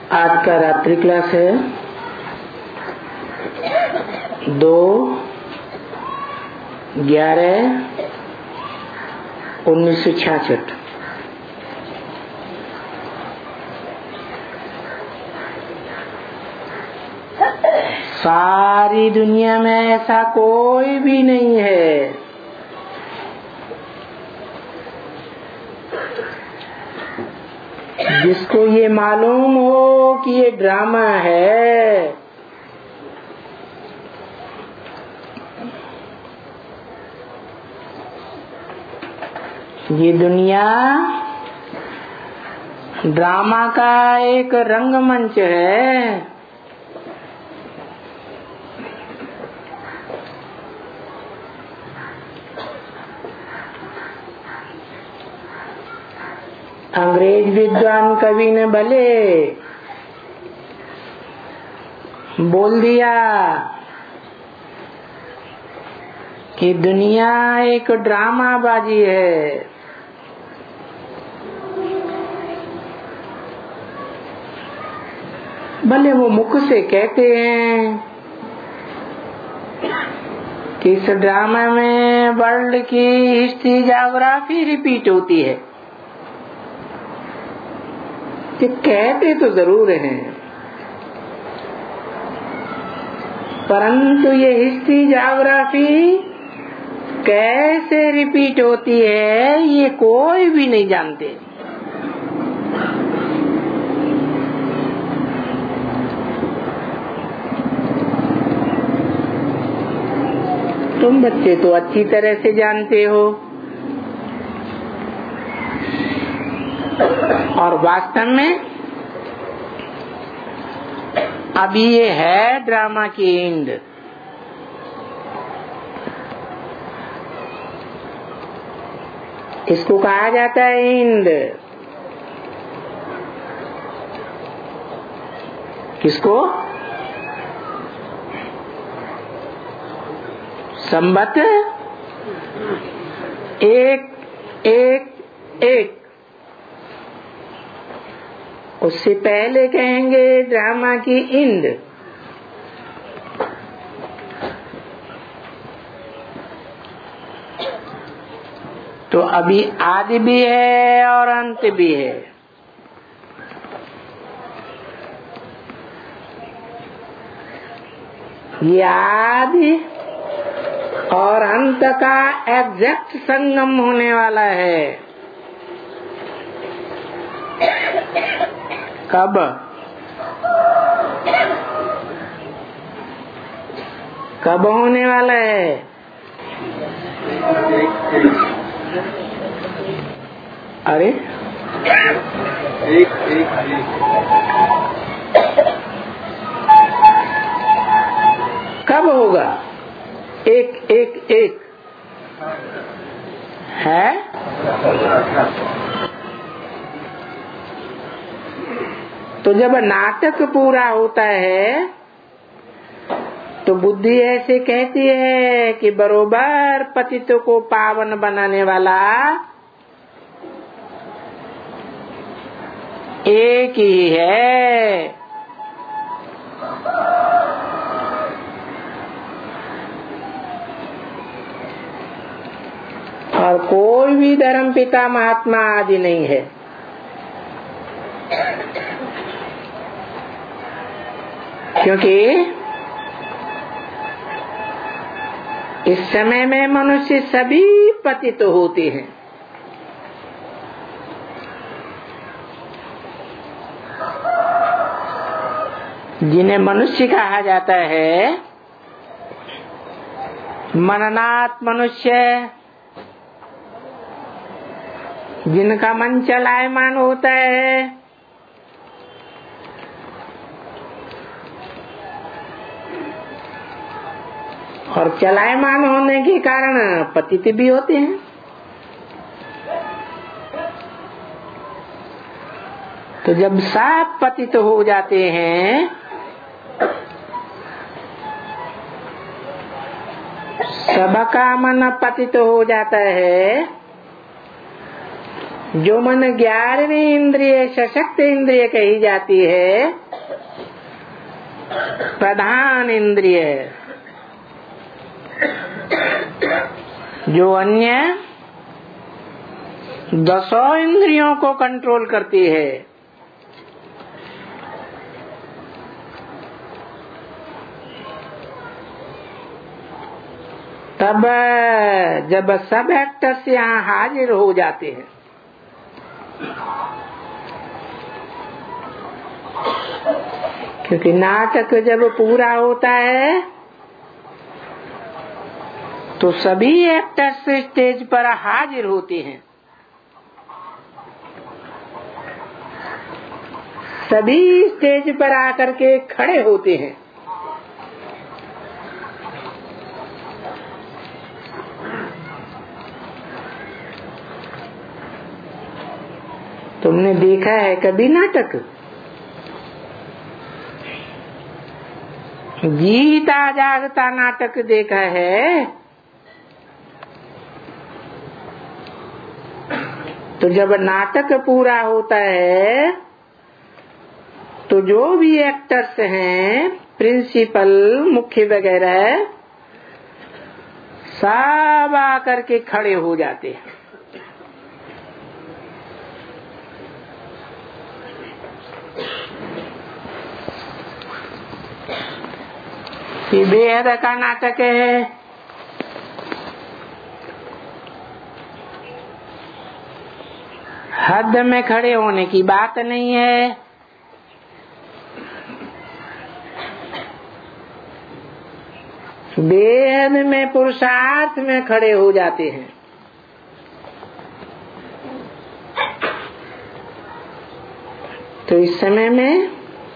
आज का रात्रि क्लास है 2/11/1966। सारी दुनिया में ऐसा कोई भी नहीं है जिसको ये मालूम हो कि ये ड्रामा है। ये दुनिया ड्रामा का एक रंगमंच है। अंग्रेज विद्वान कवि ने भले बोल दिया कि दुनिया एक ड्रामाबाजी है, भले वो मुख से कहते हैं कि इस ड्रामा में वर्ल्ड की हिस्ट्री ज्योग्राफी रिपीट होती है। ये कहते तो जरूर हैं, परंतु ये हिस्ट्री ज्योग्राफी कैसे रिपीट होती है ये कोई भी नहीं जानते। तुम बच्चे तो अच्छी तरह से जानते हो, और वास्तव में अभी ये है ड्रामा की एंड। इसको कहा जाता है एंड। किसको? संबत एक उससे पहले कहेंगे ड्रामा की एंड। तो अभी आदि भी है और अंत भी है। ये आदि और अंत का एग्जैक्ट संगम होने वाला है। कब? कब होने वाला है? अरे एक कब होगा? एक है। तो जब नाटक पूरा होता है तो बुद्धि ऐसे कहती है कि बरोबर पतितों को पावन बनाने वाला एक ही है। और कोई भी धर्म पिता महात्मा आदि नहीं है। क्योंकि इस समय में मनुष्य सभी पतित होते हैं। जिन्हें मनुष्य कहा जाता है, मननात् मनुष्य, जिनका मन चलायमान होता है, और चलायमान होने के कारण पतित भी होते हैं। तो जब सब पतित हो जाते हैं, सबका मन पतित हो जाता है, जो मन 11वीं इंद्रिय सशक्त इंद्रिय कही जाती है, प्रधान इंद्रिय, जो अन्य 10 इंद्रियों को कंट्रोल करती है, तब जब सब एक्टर्स यहाँ हाजिर हो जाते हैं, क्योंकि नाटक जब पूरा होता है तो सभी एक्टर्स स्टेज पर हाजिर होते हैं, सभी स्टेज पर आकर के खड़े होते हैं। तुमने देखा है कभी नाटक? जीता जागता नाटक देखा है? तो जब नाटक पूरा होता है तो जो भी एक्टर्स हैं, प्रिंसिपल, मुख्य वगैरह, सब आकर के खड़े हो जाते हैं। ये बेहद का नाटक है। हद में खड़े होने की बात नहीं है। बेहद में पुरुषार्थ में खड़े हो जाते हैं। तो इस समय में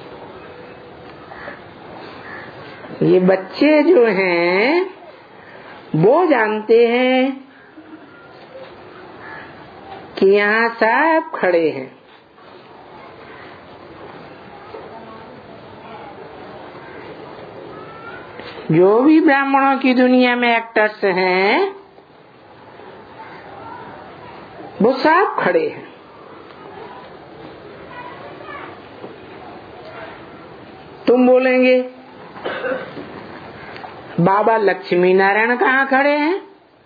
ये बच्चे जो हैं वो जानते हैं कि यहाँ सब खड़े हैं। जो भी ब्राह्मणों की दुनिया में एक्टर्स हैं वो सब खड़े हैं। तुम बोलेंगे बाबा लक्ष्मी नारायण कहाँ खड़े हैं?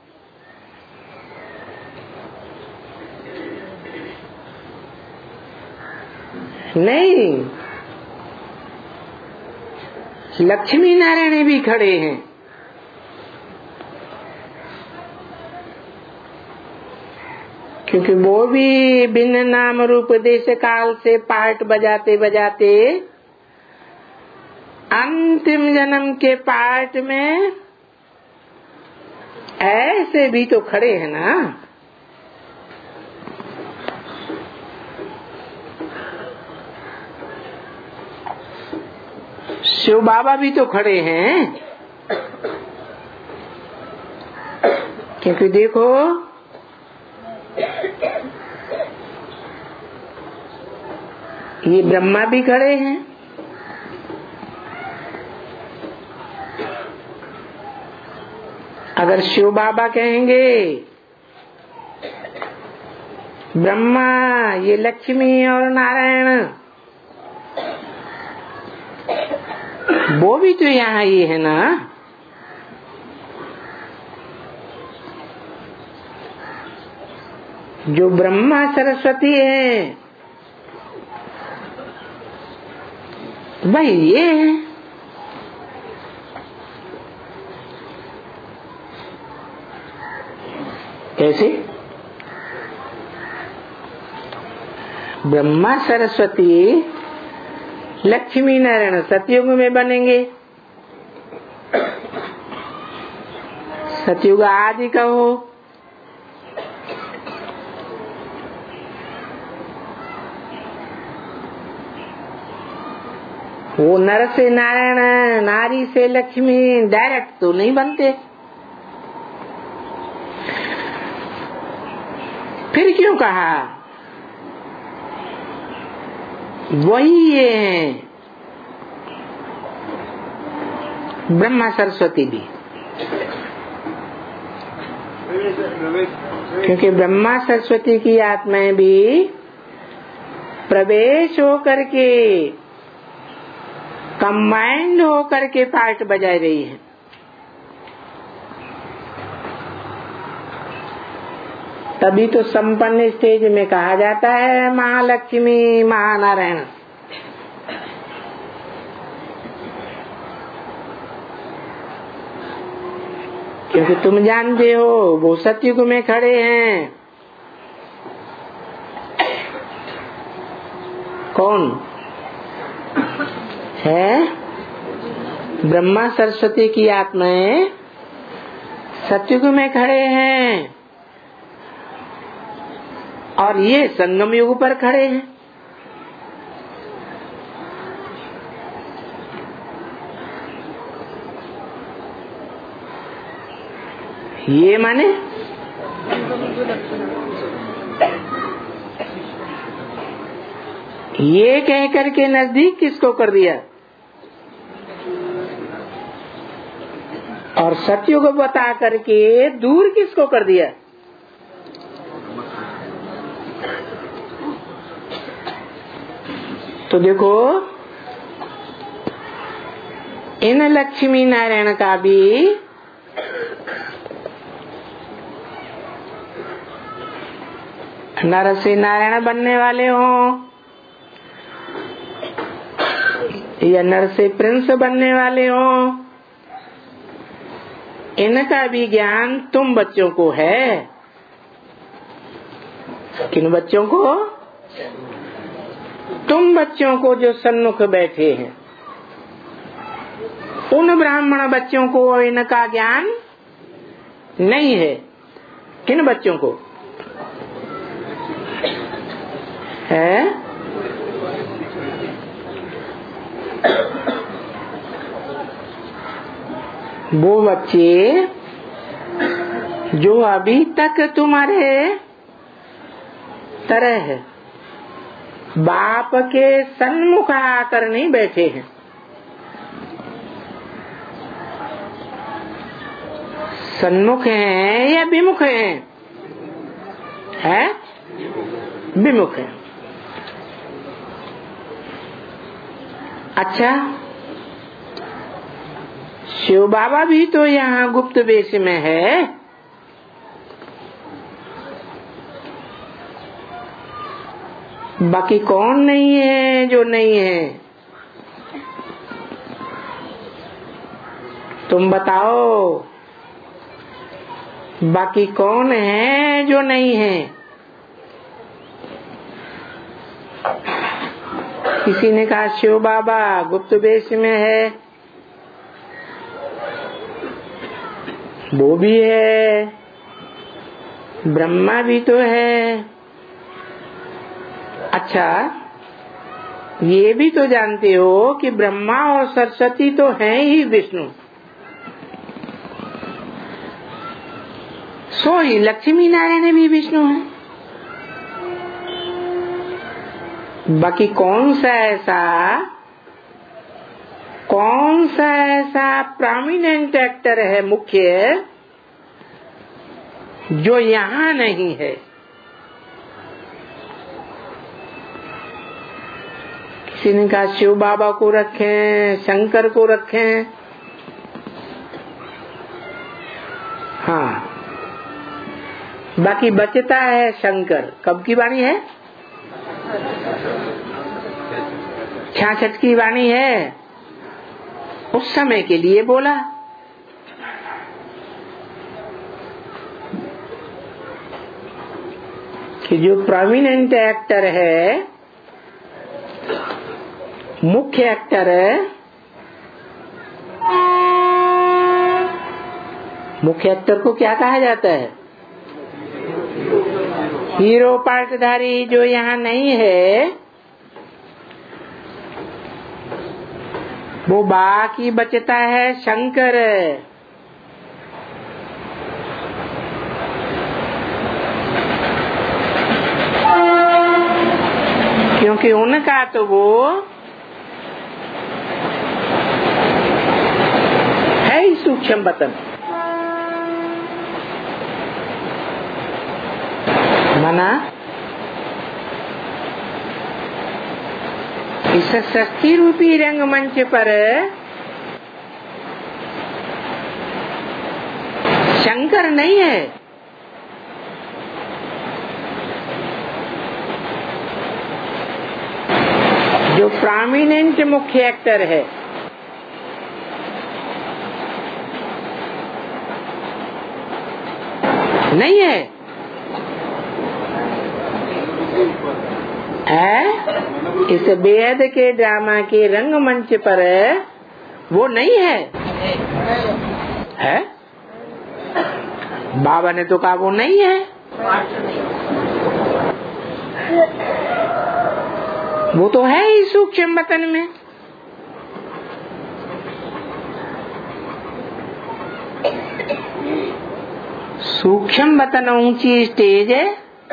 नहीं, लक्ष्मी नारायण भी खड़े हैं। क्योंकि वो भी बिन नाम रूप देश काल से पार्ट बजाते बजाते अंतिम जन्म के पार्ट में ऐसे भी तो खड़े हैं ना। शिव बाबा भी तो खड़े हैं। क्योंकि देखो ये ब्रह्मा भी खड़े हैं। अगर शिव बाबा कहेंगे ब्रह्मा, ये लक्ष्मी और नारायण, वो भी तो यहाँ ही है ना। जो ब्रह्मा सरस्वती है वही ये है। कैसे? ब्रह्मा सरस्वती लक्ष्मी नारायण सतयुग में बनेंगे। सतयुग आदि कहो, वो नर से नारायण, नारी से लक्ष्मी डायरेक्ट तो नहीं बनते। फिर क्यों कहा? वही ये हैं ब्रह्मा सरस्वती भी। क्योंकि ब्रह्मा सरस्वती की आत्माएं भी प्रवेश होकर के कंबाइंड होकर के पार्ट बजा रही है। तभी तो संपन्न स्टेज में कहा जाता है महालक्ष्मी महानारायण। क्योंकि तुम जानते हो वो सतयुग में खड़े हैं। कौन है? ब्रह्मा सरस्वती की आत्माएं सतयुग में खड़े हैं और ये संगम युग पर खड़े हैं। ये माने ये कह करके नजदीक किसको कर दिया और सतयुग बता करके दूर किसको कर दिया? तो देखो इन लक्ष्मी नारायण का भी नर से नारायण बनने वाले हो या नर से प्रिंस बनने वाले हो, इनका भी ज्ञान तुम बच्चों को है। किन बच्चों को? तुम बच्चों को जो सन्मुख बैठे हैं, उन ब्राह्मण बच्चों को इनका ज्ञान नहीं है। किन बच्चों को है? वो बच्चे जो अभी तक तुम्हारे तरह है, बाप के सन्मुख आकर नहीं बैठे हैं। सन्मुख हैं या विमुख हैं? है विमुख है। अच्छा, शिव बाबा भी तो यहाँ गुप्त वेश में है। बाकी कौन नहीं है जो नहीं है? तुम बताओ, बाकी कौन है जो नहीं है? किसी ने कहा शिव बाबा गुप्त वेश में है, वो भी है, ब्रह्मा भी तो है। अच्छा, ये भी तो जानते हो कि ब्रह्मा और सरस्वती तो हैं ही विष्णु, सो ही लक्ष्मी नारायण भी विष्णु है। बाकी कौन सा ऐसा प्रोमिनेंट एक्टर है, मुख्य, जो यहाँ नहीं है? किसी ने कहा शिव बाबा को रखें, शंकर को रखें। हाँ, बाकी बचता है शंकर। कब की वाणी है? 66 की वाणी है। उस समय के लिए बोला। कि जो प्रोमिनेंट एक्टर है, मुख्य एक्टर है, मुख्य एक्टर को क्या कहा जाता है? हीरो पार्टधारी जो यहाँ नहीं है, वो बाकी बचता है शंकर। क्योंकि उनका तो वो है ही सूक्ष्म वतन। मना इस सृष्टि रूपी रंगमंच पर शंकर नहीं है। जो प्रोमिनेंट मुख्य एक्टर है नहीं है, इस बेहद के ड्रामा के रंगमंच पर वो नहीं है, है? बाबा ने तो कहा वो नहीं है। वो तो है ही सूक्ष्म वतन में। सूक्ष्म वतन ऊंची स्टेज है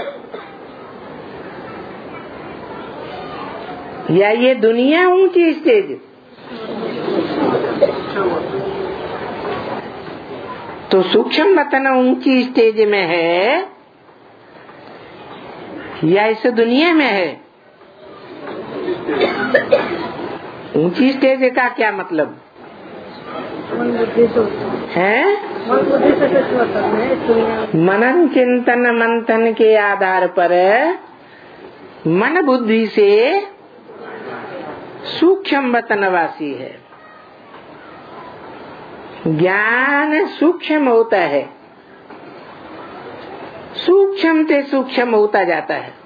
या ये दुनिया ऊंची स्टेज? तो सूक्ष्म वतन ऊंची स्टेज में है या इस दुनिया में है? ऊंची स्टेज का क्या मतलब है? मनन चिंतन मंथन के आधार पर मन बुद्धि से सूक्ष्म वतनवासी है। ज्ञान सूक्ष्म होता है, सूक्ष्म से सूक्ष्म होता जाता है।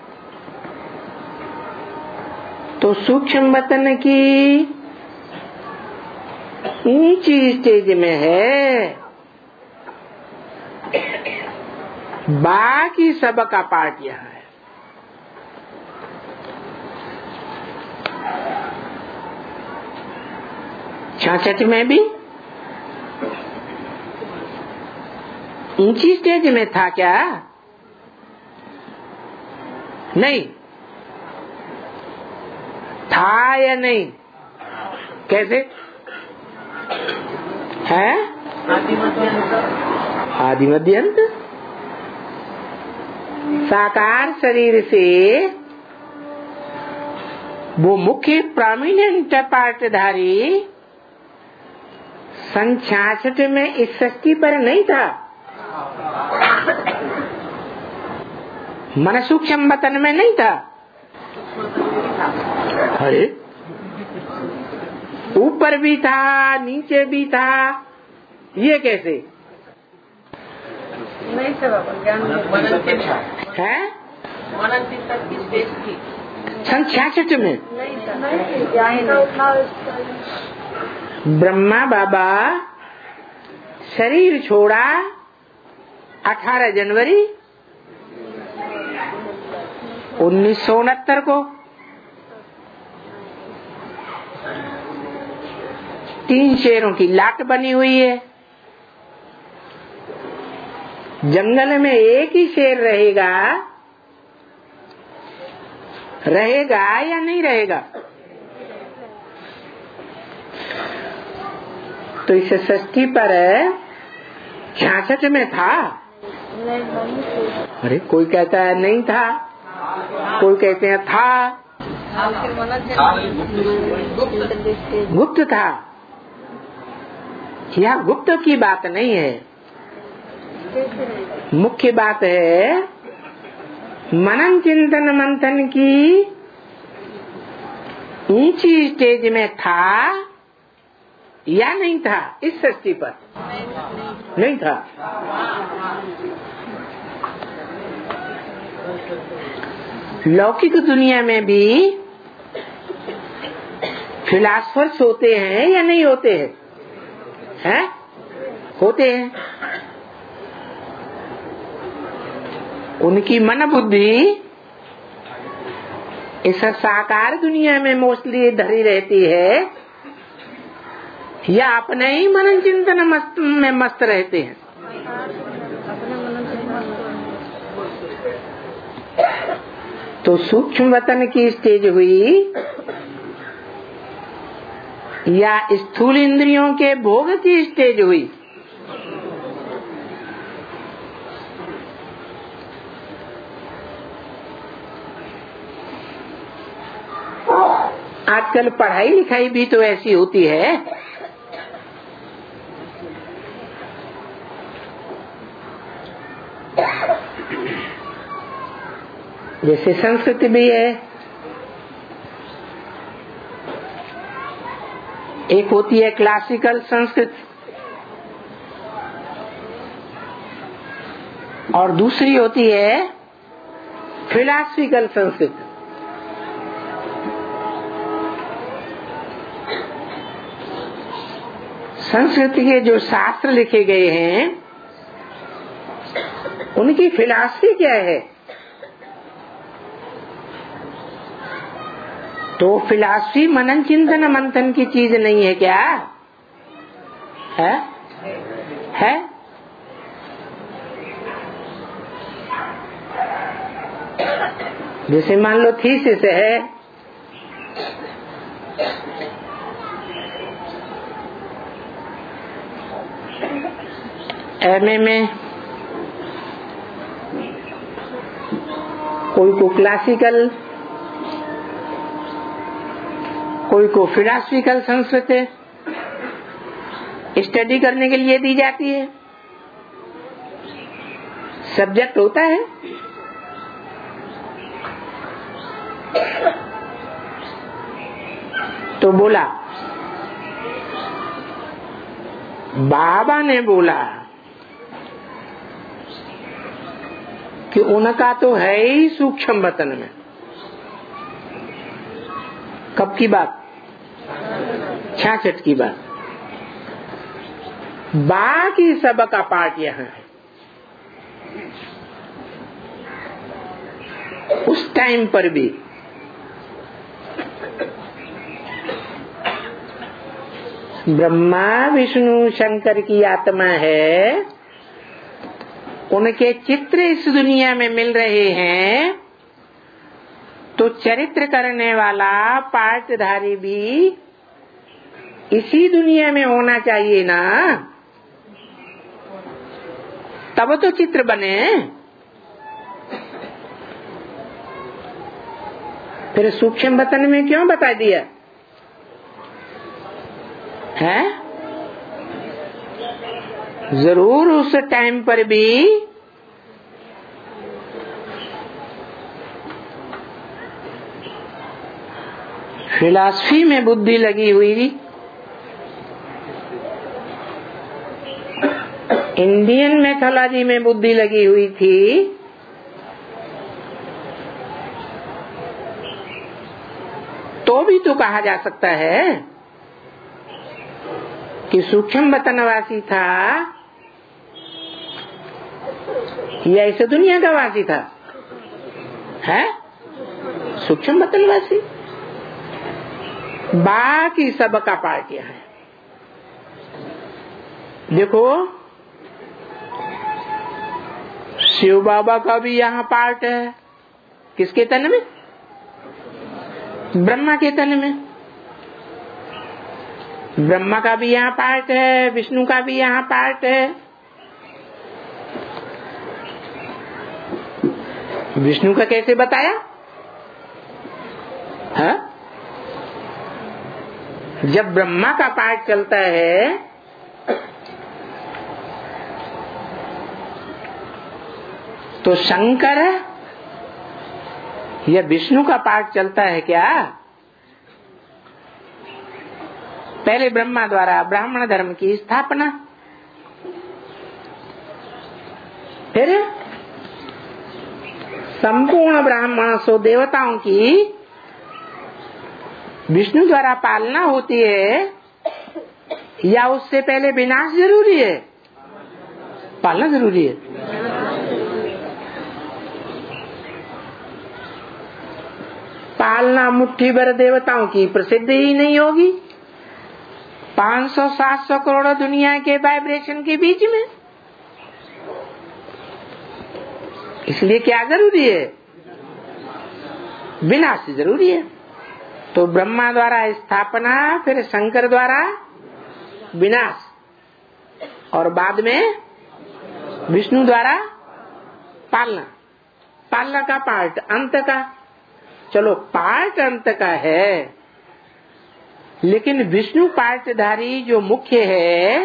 तो सूक्ष्म वतन की ऊंची स्टेज में है, बाकी सबका पार्ट यहाँ है। छाछठ में भी ऊंची स्टेज में था क्या? नहीं था या नहीं? कैसे है? आदि मध्य अंत। साकार शरीर से वो मुख्य प्रोमिनेंट पार्टधारी सन 66 में इस सृष्टि पर नहीं था। मन सूक्ष्म वतन में नहीं था। अरे ऊपर भी था नीचे भी था, ये कैसे नहीं था? है सन 66 में ब्रह्मा बाबा शरीर छोड़ा 18 जनवरी 1969 को। 3 शेरों की लाट बनी हुई है। जंगल में एक ही शेर रहेगा, रहेगा या नहीं रहेगा? तो इस सृष्टि पर 66 में था। अरे कोई कहता है नहीं था, कोई कहते हैं था। गुप्त था। यह गुप्त की बात नहीं है, मुख्य बात है मनन चिंतन मंथन की ऊंची स्टेज में था या नहीं था? इस सृष्टि पर नहीं था। लौकिक दुनिया में भी फिलासफर्स होते हैं या नहीं होते हैं? हैं? होते हैं। उनकी मन बुद्धि इस साकार दुनिया में मोस्टली धरी रहती है या अपने ही मनन चिंतन में मस्त रहते हैं? तो सूक्ष्म वतन की स्टेज हुई या स्थूल इंद्रियों के भोग की स्टेज हुई? आजकल पढ़ाई लिखाई भी तो ऐसी होती है। जैसे संस्कृत भी है, एक होती है क्लासिकल संस्कृत और दूसरी होती है फिलॉसफिकल संस्कृत। संस्कृत के जो शास्त्र लिखे गए हैं उनकी फिलॉसफी क्या है? तो फिलॉसफी मनन चिंतन मंथन की चीज नहीं है क्या? है? जैसे मान लो थीसिस है, एमए में कोई को क्लासिकल, कोई को फिलॉसफिकल संस्कृत स्टडी करने के लिए दी जाती है। सब्जेक्ट होता है। तो बोला, बाबा ने बोला कि उनका तो है ही सूक्ष्म वतन में। कब की बात? 66 की बात। बाकी सब का पार्ट यहाँ है। उस टाइम पर भी ब्रह्मा विष्णु शंकर की आत्मा है, उनके चित्र इस दुनिया में मिल रहे हैं, तो चरित्र करने वाला पार्टधारी भी इसी दुनिया में होना चाहिए ना, तब तो चित्र बने। फिर सूक्ष्म वतन में क्यों बता दिया है? जरूर उस टाइम पर भी फिलॉसफी में बुद्धि लगी हुई थी। इंडियन मैथोलॉजी में बुद्धि लगी हुई थी। तो भी तो कहा जा सकता है कि सूक्ष्म वतनवासी था या इस दुनिया का वासी था? है सूक्ष्म वतनवासी। बाकी सब का पार्ट यह है। देखो, शिव बाबा का भी यहाँ पार्ट है। किसके तन में? ब्रह्मा के तन में। ब्रह्मा का भी यहाँ पार्ट है, विष्णु का भी यहाँ पार्ट है। विष्णु का कैसे बताया? है? जब ब्रह्मा का पार्ट चलता है तो शंकर या विष्णु का पार्ट चलता है क्या? पहले ब्रह्मा द्वारा ब्राह्मण धर्म की स्थापना, फिर संपूर्ण ब्राह्मण सो देवताओं की विष्णु द्वारा पालना होती है, या उससे पहले विनाश जरूरी है? पालना जरूरी है। पालना मुट्ठी भर देवताओं की प्रसिद्ध ही नहीं होगी 500-700 करोड़ दुनिया के वाइब्रेशन के बीच में। इसलिए क्या जरूरी है? विनाश जरूरी है। तो ब्रह्मा द्वारा स्थापना, फिर शंकर द्वारा विनाश, और बाद में विष्णु द्वारा पालना। पालना का पार्ट अंत का। चलो, पार्ट अंत का है, लेकिन विष्णु पार्टधारी जो मुख्य है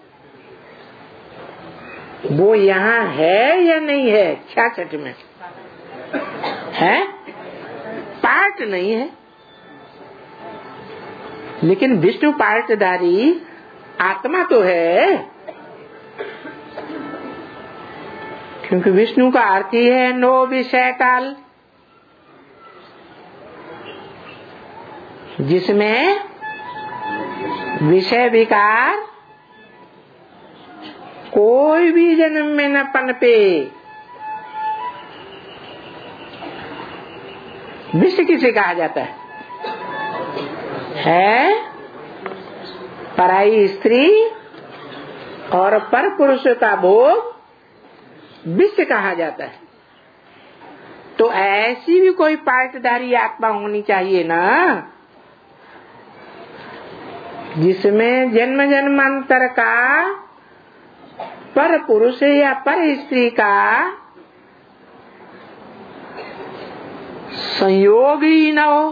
वो यहाँ है या नहीं है? 66 में है, पार्ट नहीं है, लेकिन विष्णु पार्टधारी आत्मा तो है, क्योंकि विष्णु का अर्थ ही है नो विषय काल, जिसमें विषय विकार कोई भी जन्म में न पनपे। विषय किसे कहा जाता है? पराई स्त्री और पर पुरुष का भोग विषय कहा जाता है। तो ऐसी भी कोई पार्टधारी आत्मा होनी चाहिए ना, जिसमें जन्म जन्मांतर का पर पुरुष या पर स्त्री का संयोग ही न हो।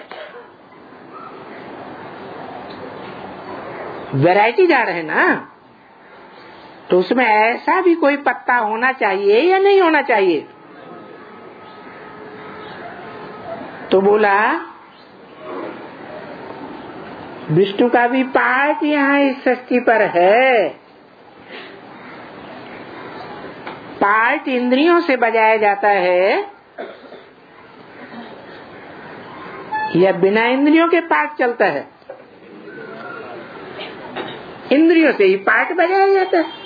वैरायटी जा रहे ना, तो उसमें ऐसा भी कोई पत्ता होना चाहिए या नहीं होना चाहिए? तो बोला विष्णु का भी पार्ट यहाँ इस सृष्टि पर है। पार्ट इंद्रियों से बजाया जाता है या बिना इंद्रियों के पार्ट चलता है? इंद्रियों से ही पार्ट बजाया जाता है।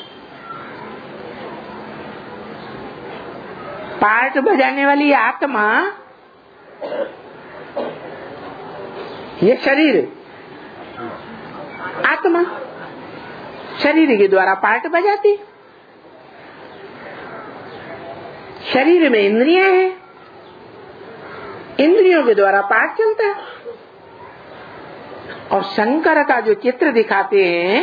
पार्ट बजाने वाली आत्मा ये शरीर, आत्मा शरीर के द्वारा पार्ट बजाती। शरीर में इंद्रियां हैं, इंद्रियों के द्वारा पार्ट चलता है। और शंकर का जो चित्र दिखाते हैं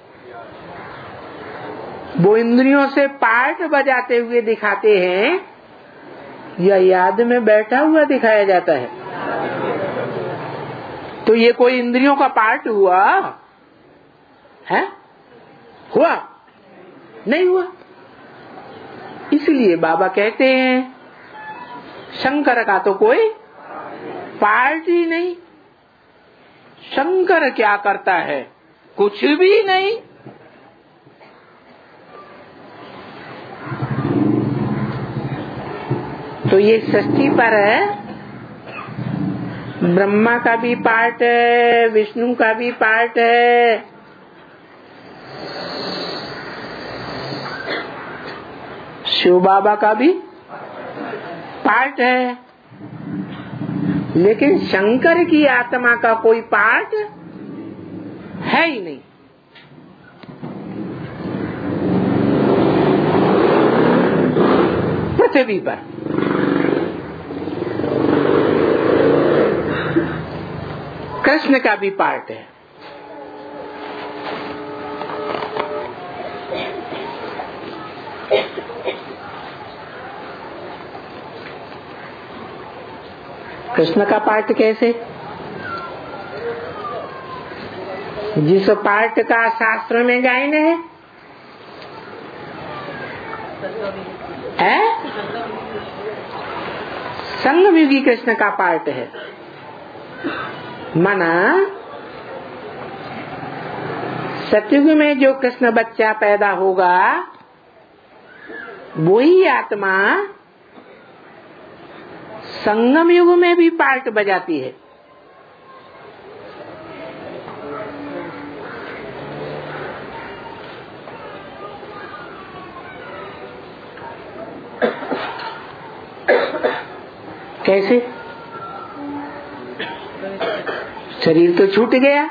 वो इंद्रियों से पार्ट बजाते हुए दिखाते हैं या याद में बैठा हुआ दिखाया जाता है? तो ये कोई इंद्रियों का पार्ट हुआ है? हुआ नहीं हुआ। इसलिए बाबा कहते हैं शंकर का तो कोई पार्ट ही नहीं। शंकर क्या करता है? कुछ भी नहीं। तो ये सृष्टि पर ब्रह्मा का भी पार्ट है, विष्णु का भी पार्ट है, शिव बाबा का भी पार्ट है, लेकिन शंकर की आत्मा का कोई पार्ट है ही नहीं। पृथ्वी पर कृष्ण का भी पार्ट है। कृष्ण का पार्ट कैसे? जिस पार्ट का शास्त्र में गायन है संगमयुगी कृष्ण का पार्ट है। माना सतयुग में जो कृष्ण बच्चा पैदा होगा वही आत्मा संगम युग में भी पार्ट बजाती है। कैसे? शरीर तो छूट गया,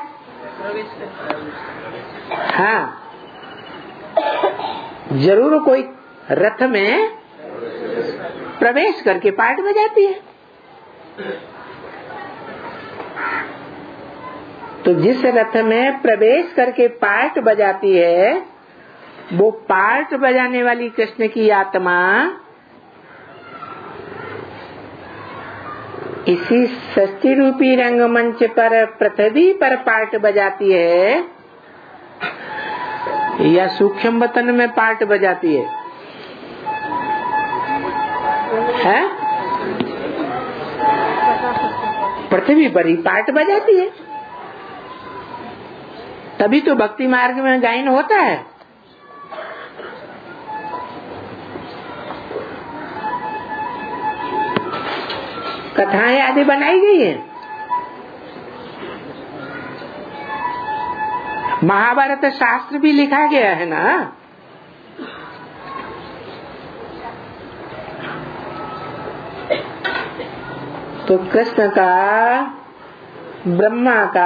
हाँ, जरूर कोई रथ में प्रवेश करके पार्ट बजाती है। तो जिस रथ में प्रवेश करके पार्ट बजाती है वो पार्ट बजाने वाली कृष्ण की आत्मा इसी षष्ठी रूपी रंगमंच पर पृथ्वी पर पार्ट बजाती है या सूक्ष्म वतन में पार्ट बजाती है? पृथ्वी पर ही पार्ट बजाती है, तभी तो भक्ति मार्ग में गायन होता है। कथाएं आदि बनाई गई हैं। महाभारत शास्त्र भी लिखा गया है ना। तो कृष्ण का, ब्रह्मा का,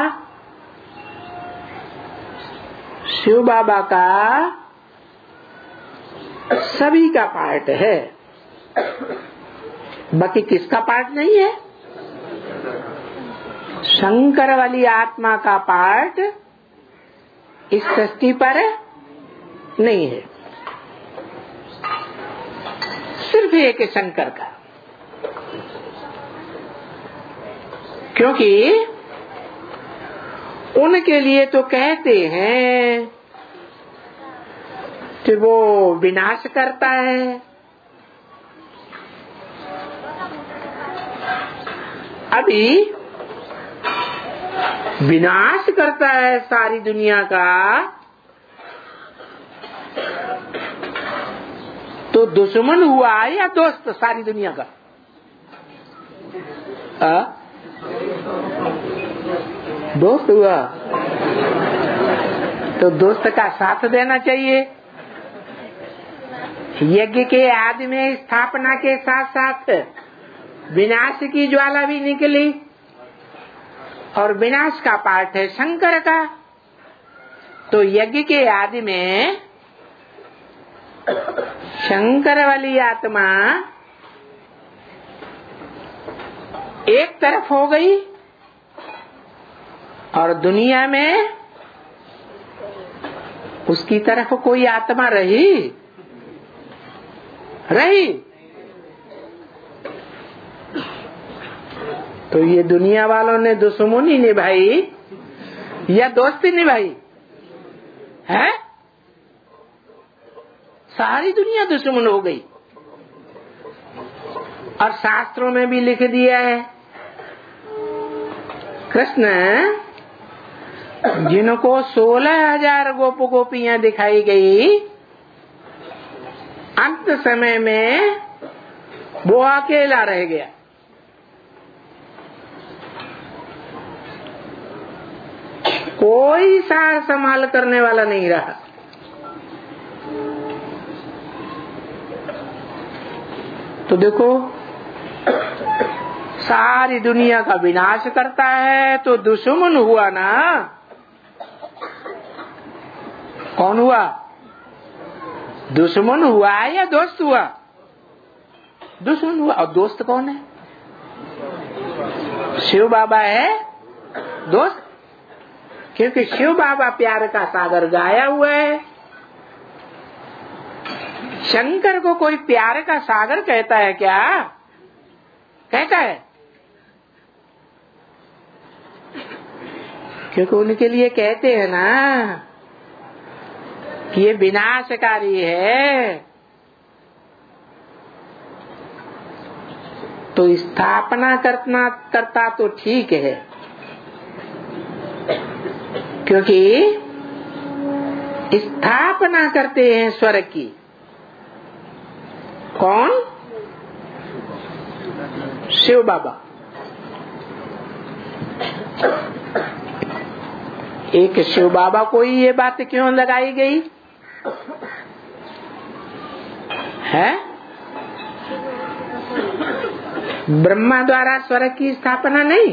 शिव बाबा का, सभी का पार्ट है। बाकी किसका पार्ट नहीं है? शंकर वाली आत्मा का पार्ट इस सृष्टि पर नहीं है, सिर्फ एक शंकर का। क्योंकि उनके लिए तो कहते हैं कि वो विनाश करता है। अभी विनाश करता है सारी दुनिया का, तो दुश्मन हुआ या दोस्त सारी दुनिया का? दोस्त हुआ। तो दोस्त का साथ देना चाहिए। यज्ञ के आदि में स्थापना के साथ साथ विनाश की ज्वाला भी निकली, और विनाश का पार्ट है शंकर का। तो यज्ञ के आदि में शंकर वाली आत्मा एक तरफ हो गई, और दुनिया में उसकी तरफ कोई आत्मा रही? तो ये दुनिया वालों ने दुश्मनी निभाई या दोस्ती निभाई है? सारी दुनिया दुश्मन हो गई। और शास्त्रों में भी लिख दिया है, कृष्ण जिनको 16,000 गोप गोपियां दिखाई गई, अंत समय में वो अकेला रह गया। कोई सार संभाल करने वाला नहीं रहा। तो देखो, सारी दुनिया का विनाश करता है तो दुश्मन हुआ ना। कौन हुआ? दुश्मन हुआ या दोस्त हुआ? दुश्मन हुआ। और दोस्त कौन है? शिव बाबा है दोस्त, क्योंकि शिव बाबा प्यार का सागर गाया हुआ है। शंकर को कोई प्यार का सागर कहता है क्या? कहता है? क्योंकि उनके लिए कहते हैं ना कि ये विनाशकारी है। तो स्थापना करता तो ठीक है, क्योंकि स्थापना करते हैं स्वर्ग की। कौन? शिव बाबा। एक शिव बाबा को ही ये बात क्यों लगाई गई है? ब्रह्मा द्वारा स्वर्ग की स्थापना नहीं,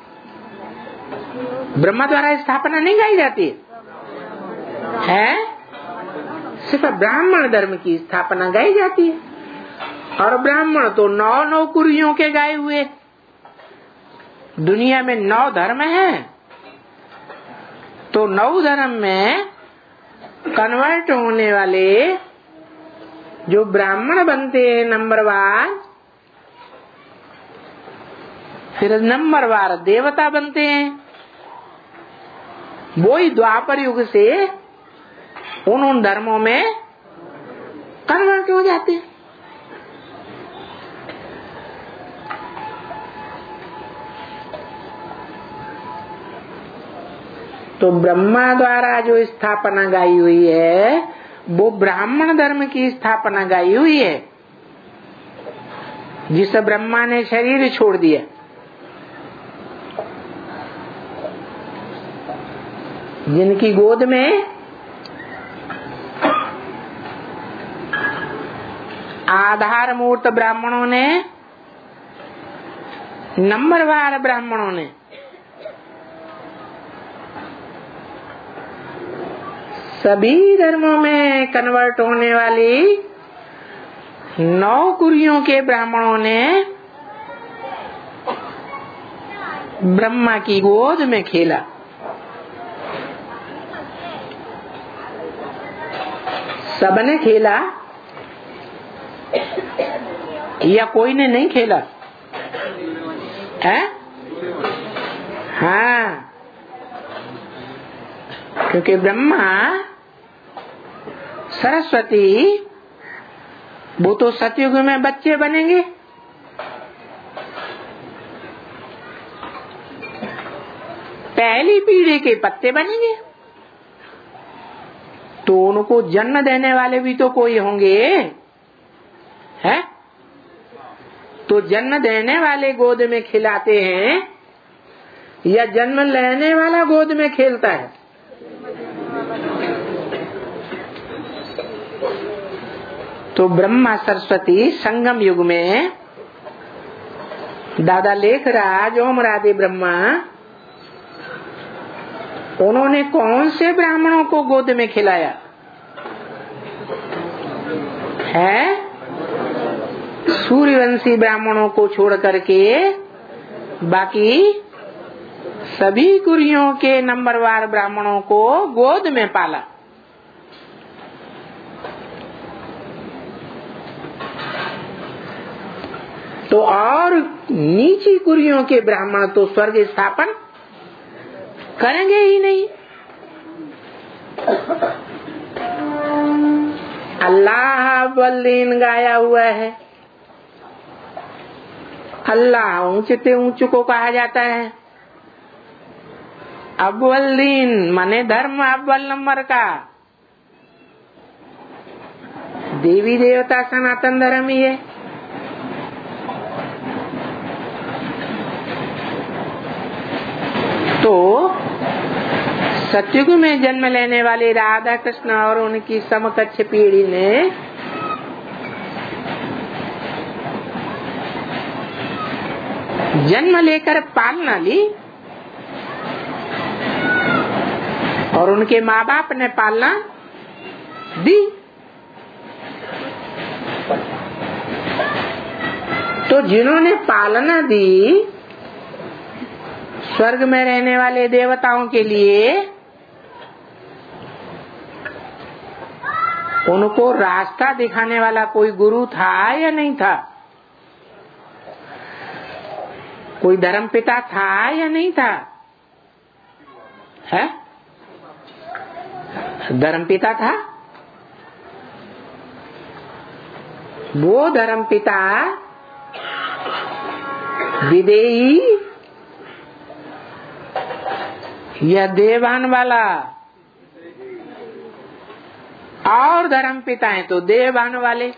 ब्रह्मा द्वारा स्थापना नहीं गाई जाती है। सिर्फ ब्राह्मण धर्म की स्थापना गाई जाती है। और ब्राह्मण तो 9 नौकरियों के गाए हुए। दुनिया में 9 धर्म है, तो 9 धर्म में कन्वर्ट होने वाले जो ब्राह्मण बनते हैं नंबर 1, फिर नंबरवार देवता बनते हैं। वो ही द्वापर युग से उन धर्मों में कन्वर्ट हो जाते हैं। तो ब्रह्मा द्वारा जो स्थापना गाई हुई है वो ब्राह्मण धर्म की स्थापना गाई हुई है, जिस ब्रह्मा ने शरीर छोड़ दिया। जिनकी गोद में आधार मूर्त ब्राह्मणों ने, नंबरवार ब्राह्मणों ने सभी धर्मों में कन्वर्ट होने वाली 9 कुरियों के ब्राह्मणों ने ब्रह्मा की गोद में खेला। सबने खेला या कोई ने नहीं खेला है? हाँ, क्योंकि ब्रह्मा सरस्वती वो तो सतयुग में बच्चे बनेंगे, पहली पीढ़ी के पत्ते बनेंगे, तो उनको जन्म देने वाले भी तो कोई होंगे है? तो जन्म देने वाले गोद में खिलाते हैं या जन्म लेने वाला गोद में खेलता है? तो ब्रह्मा सरस्वती संगम युग में दादा लेखराज ओम राधे ब्रह्मा, उन्होंने कौन से ब्राह्मणों को गोद में खिलाया है? सूर्यवंशी ब्राह्मणों को छोड़ करके बाकी सभी कुरियों के नंबरवार ब्राह्मणों को गोद में पाला। तो और नीची कुरियों के ब्राह्मण तो स्वर्ग स्थापन करेंगे ही नहीं। अल्लाह बल्लीन गाया हुआ है। अल्लाह ऊंचते ऊंच को कहा जाता है। अव्वलीन माने धर्म अव्वल नंबर का। देवी देवता सनातन धर्म ही है। तो सतयुग में जन्म लेने वाले राधा कृष्ण और उनकी समकक्ष पीढ़ी ने जन्म लेकर पालना ली और उनके माँ बाप ने पालना दी। तो जिन्होंने पालना दी स्वर्ग में रहने वाले देवताओं के लिए, उनको रास्ता दिखाने वाला कोई गुरु था या नहीं था? कोई धर्मपिता था या नहीं था? है? धर्मपिता था। वो धर्मपिता विदेही या देवान वाला, और धर्म पिता है तो देवान वाले।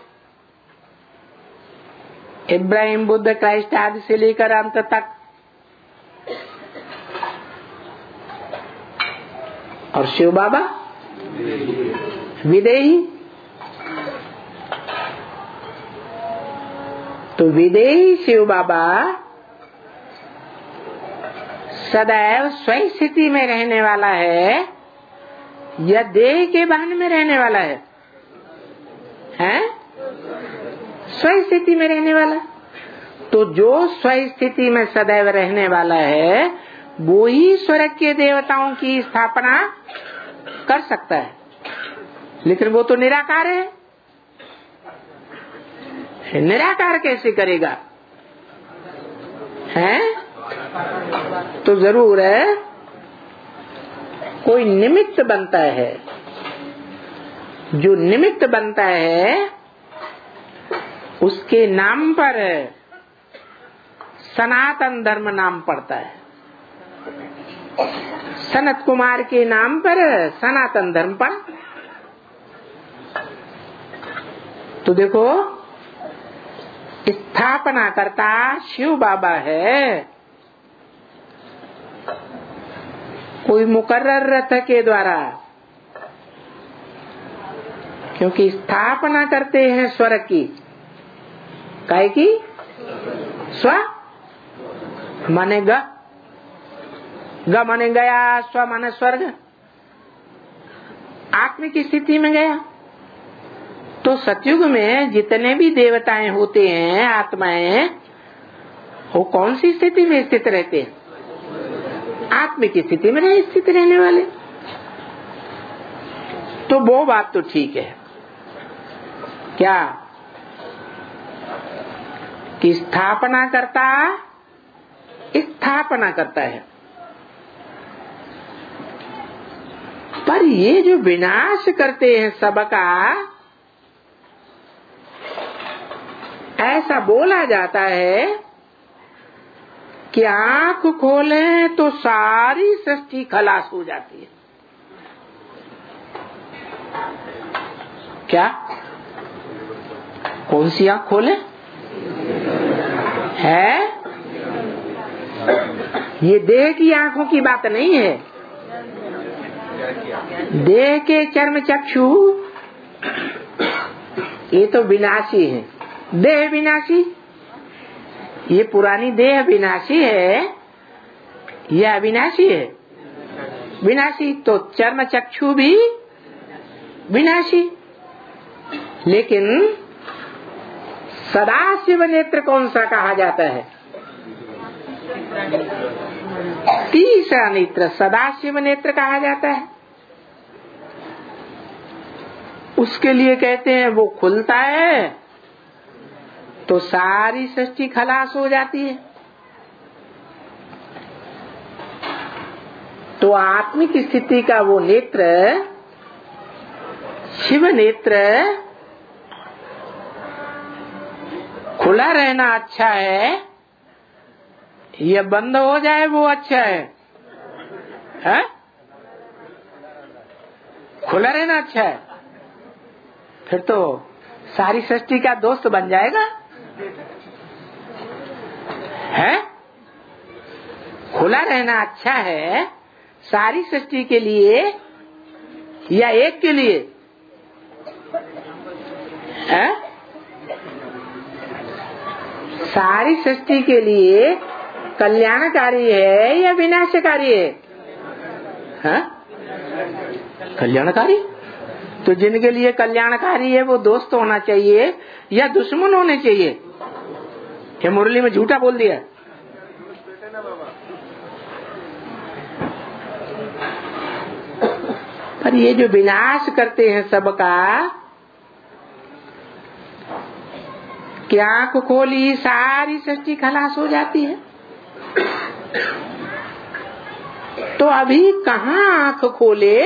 इब्राहिम, बुद्ध, क्राइस्ट आदि से लेकर अंत तक। और शिव बाबा विदेही। तो विदेही शिव बाबा सदैव स्वयं स्थिति में रहने वाला है या देह के बहन में रहने वाला है? हैं? स्वयं स्थिति में रहने वाला। तो जो स्वयं स्थिति में सदैव रहने वाला है वो ही स्वर्ग के देवताओं की स्थापना कर सकता है, लेकिन वो तो निराकार है। निराकार कैसे करेगा? हैं? तो जरूर है कोई निमित्त बनता है। जो निमित्त बनता है उसके नाम पर सनातन धर्म नाम पड़ता है। सनत कुमार के नाम पर सनातन धर्म पड़ा। तो देखो, स्थापना करता शिव बाबा है, कोई मुकर्रर रथ के द्वारा, क्योंकि स्थापना करते हैं स्वर्ग की। काहे की? स्व माने ग माने गया, स्व माने स्वर्ग, आत्मिक स्थिति में गया। तो सतयुग में जितने भी देवताएं होते हैं, आत्माएं, वो कौन सी स्थिति में स्थित रहते हैं? आत्मिक स्थिति में स्थित रहने वाले। तो वो बात तो ठीक है क्या कि स्थापना करता है, पर ये जो विनाश करते हैं सबका, ऐसा बोला जाता है कि आंख खोले तो सारी सृष्टि खलास हो जाती है। क्या? कौन सी आंख खोले? है ये देह की आंखों की बात नहीं है। देह के चर्म चक्षु ये तो विनाशी है। देह विनाशी, ये पुरानी देह विनाशी है या अविनाशी है? विनाशी। तो चर्म चक्षु भी विनाशी, लेकिन सदाशिव नेत्र कौन सा कहा जाता है? तीसरा नेत्र सदाशिव नेत्र कहा जाता है। उसके लिए कहते हैं वो खुलता है तो सारी सृष्टि खलास हो जाती है। तो आत्मिक स्थिति का वो नेत्र, शिव नेत्र, खुला रहना अच्छा है या बंद हो जाए वो अच्छा है? खुला रहना अच्छा है। फिर तो सारी सृष्टि का दोस्त बन जाएगा। है? खुला रहना अच्छा है सारी सृष्टि के लिए या एक के लिए? है? सारी सृष्टि के लिए कल्याणकारी है या विनाशकारी है? कल्याणकारी। तो जिनके लिए कल्याणकारी है वो दोस्त होना चाहिए या दुश्मन होने चाहिए? क्या मुरली में झूठा बोल दिया? पर ये जो विनाश करते हैं सबका, क्या आंख खोली सारी सृष्टि खलास हो जाती है। तो अभी कहाँ आंख खोले?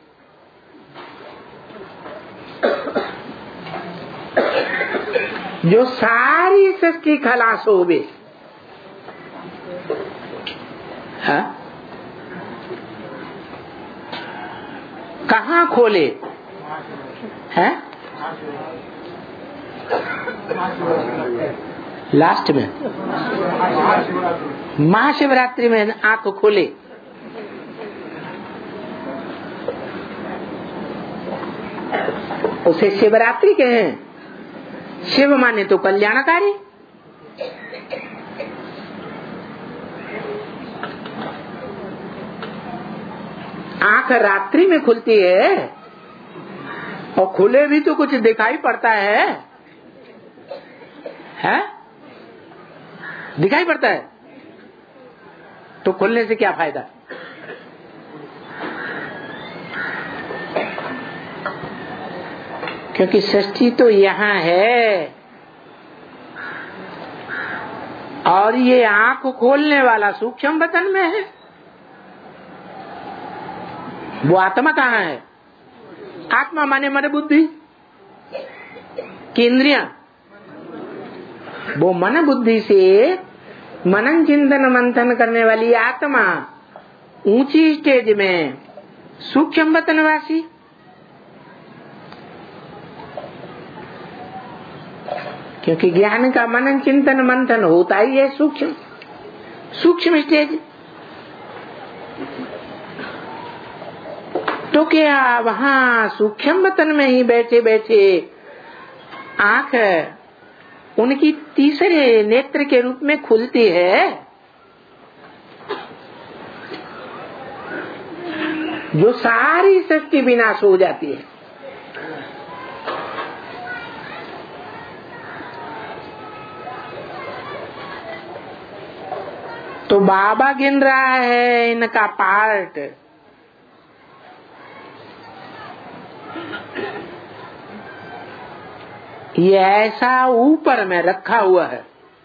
जो सारी सृष्टि खलास हो गई। कहाँ खोले? है लास्ट में महाशिवरात्रि में आंख खोले। उसे शिवरात्रि कहें। शिव माने तो कल्याणकारी। आंख रात्रि में खुलती है और खुले भी तो कुछ दिखाई पड़ता है? दिखाई पड़ता है तो खुलने से क्या फायदा? क्योंकि सृष्टि तो यहाँ है और ये आंख खोलने वाला सूक्ष्म वतन में है। वो आत्मा कहाँ है? आत्मा माने मन बुद्धि की इंद्रियां। वो मन बुद्धि से मनन चिंतन मंथन करने वाली आत्मा ऊंची स्टेज में सूक्ष्म वतनवासी। क्योंकि ज्ञान का मनन चिंतन मंथन होता ही है सूक्ष्म स्टेज। तो क्या वहाँ सूक्ष्म वतन में ही बैठे बैठे आंख उनकी तीसरे नेत्र के रूप में खुलती है, जो सारी सृष्टि विनाश हो जाती है। तो बाबा गिन रहा है इनका पार्ट। ये ऐसा ऊपर में रखा हुआ है।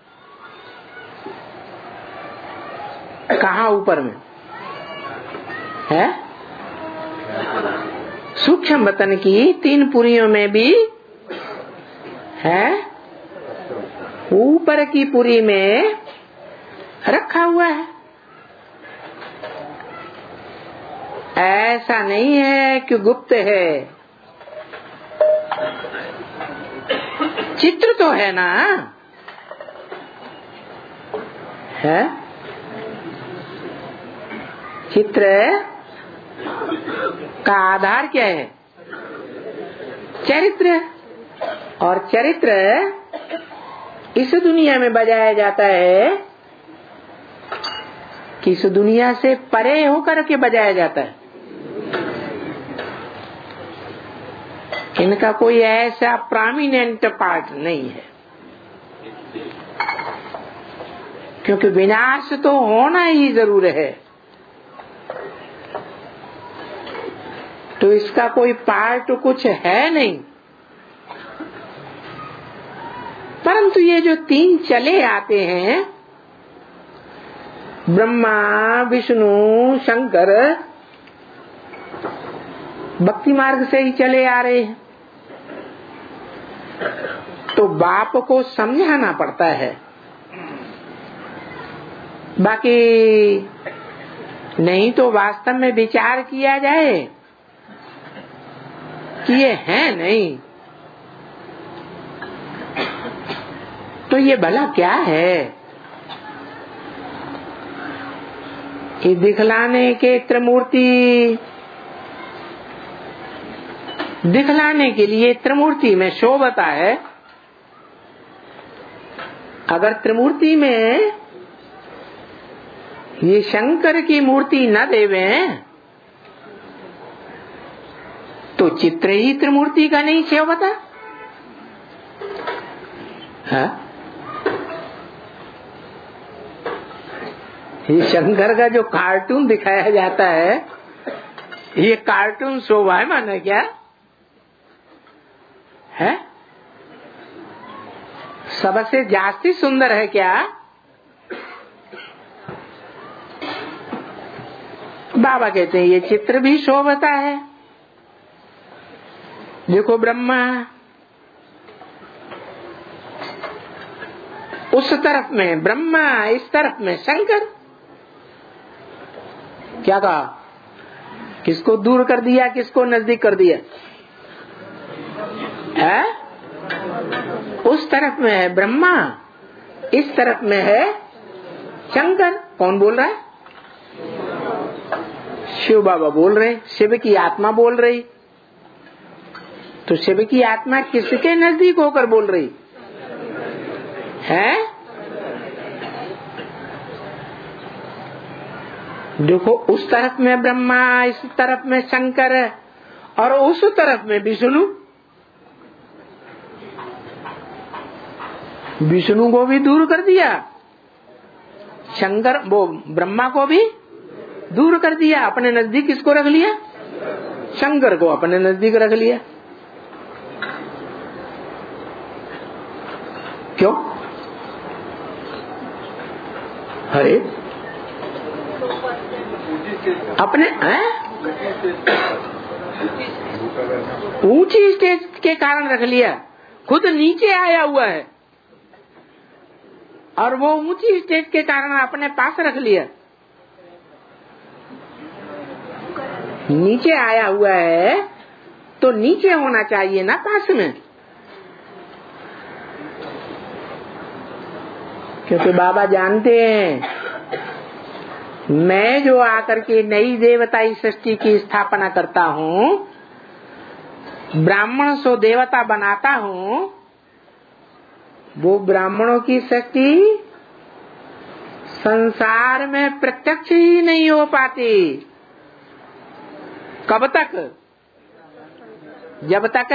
कहाँ ऊपर में है? सूक्ष्म वतन की 3 पुरियों में भी है, ऊपर की पुरी में रखा हुआ है। ऐसा नहीं है कि गुप्त है, चित्र तो है ना, है चित्र का आधार क्या है? चरित्र। और चरित्र इस दुनिया में बजाया जाता है कि इस दुनिया से परे होकर के बजाया जाता है। इनका कोई ऐसा प्रोमिनेंट पार्ट नहीं है, क्योंकि विनाश तो होना ही जरूर है। तो इसका कोई पार्ट कुछ है नहीं। परंतु ये जो 3 चले आते हैं, ब्रह्मा विष्णु शंकर, भक्ति मार्ग से ही चले आ रहे हैं। तो बाप को समझाना पड़ता है। बाकी नहीं तो वास्तव में विचार किया जाए कि ये है नहीं, तो ये भला क्या है? ये दिखलाने के त्रिमूर्ति, दिखलाने के लिए त्रिमूर्ति में शोभता है। अगर त्रिमूर्ति में ये शंकर की मूर्ति न देवे तो चित्र ही त्रिमूर्ति का नहीं शोभता है। ये शंकर का जो कार्टून दिखाया जाता है, ये कार्टून शोभायमान है क्या है? सबसे जास्ती सुंदर है क्या? बाबा कहते हैं ये चित्र भी शोभता है। देखो ब्रह्मा उस तरफ में ब्रह्मा, इस तरफ में शंकर। क्या कहा? किसको दूर कर दिया, किसको नजदीक कर दिया है? उस तरफ में है ब्रह्मा, इस तरफ में है शंकर। कौन बोल रहा है? शिव बाबा बोल रहे, शिव की आत्मा बोल रही। तो शिव की आत्मा किसके नजदीक होकर बोल रही है? देखो उस तरफ में ब्रह्मा, इस तरफ में शंकर, और उस तरफ में विष्णु। विष्णु को भी दूर कर दिया, शंकर वो ब्रह्मा को भी दूर कर दिया। अपने नजदीक किसको रख लिया? शंकर को अपने नजदीक रख लिया। क्यों? अरे अपने ऊंची स्टेज के कारण रख लिया, खुद नीचे आया हुआ है और वो ऊंची स्टेज के कारण अपने पास रख लिया। नीचे आया हुआ है तो नीचे होना चाहिए ना पास में, क्योंकि बाबा जानते हैं मैं जो आकर के नई देवताई सृष्टि की स्थापना करता हूँ, ब्राह्मण सो देवता बनाता हूँ, वो ब्राह्मणों की सृष्टि संसार में प्रत्यक्ष ही नहीं हो पाती। कब तक? जब तक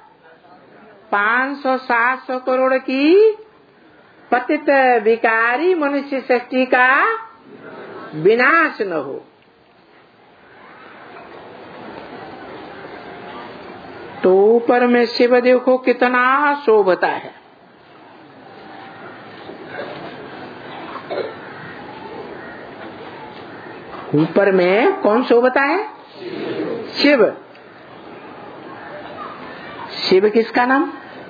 500-700 करोड़ की पतित विकारी मनुष्य सृष्टि का विनाश न हो। तो ऊपर में शिव देखो कितना शोभता है, ऊपर में कौन शोभता है? शिव। शिव किसका नाम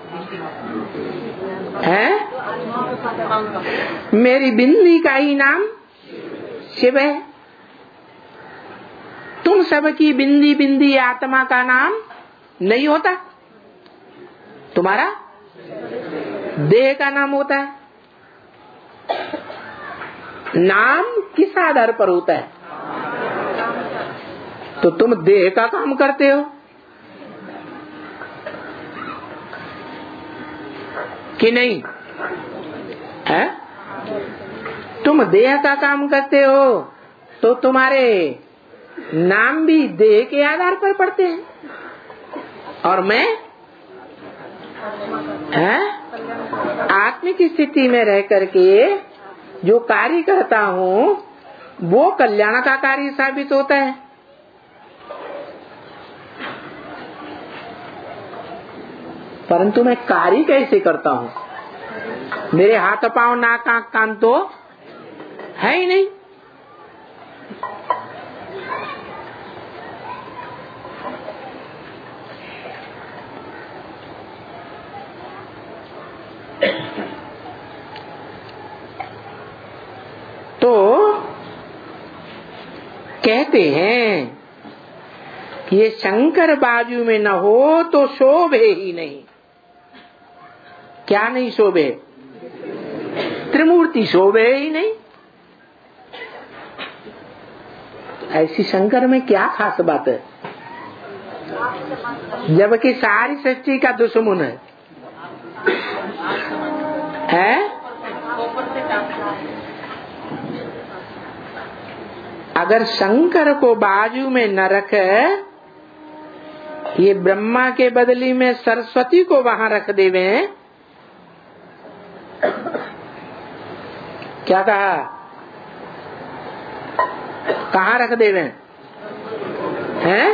है? मेरी बिंदी का ही नाम शिव है। तुम सबकी बिंदी बिंदी आत्मा का नाम नहीं होता, तुम्हारा देह का नाम होता है। नाम किस आधार पर होता है? तो तुम देह का काम करते हो कि नहीं है? तुम देह का काम करते हो तो तुम्हारे नाम भी देह के आधार पर पड़ते हैं। और मैं आत्मिक स्थिति में रह करके जो कार्य करता हूँ वो कल्याण का कार्य साबित होता है। परंतु मैं कार्य कैसे करता हूँ? मेरे हाथ पांव नाक आंख कान तो है ही नहीं। तो कहते हैं कि ये शंकर बाजू में न हो तो शोभे ही नहीं। क्या नहीं शोभे? त्रिमूर्ति शोभे ही नहीं। ऐसी शंकर में क्या खास बात है, जबकि सारी सृष्टि का दुश्मन है? अगर शंकर को बाजू में न रखे, ये ब्रह्मा के बदली में सरस्वती को वहां रख देवे, क्या कहा? कहाँ रख देवे हैं?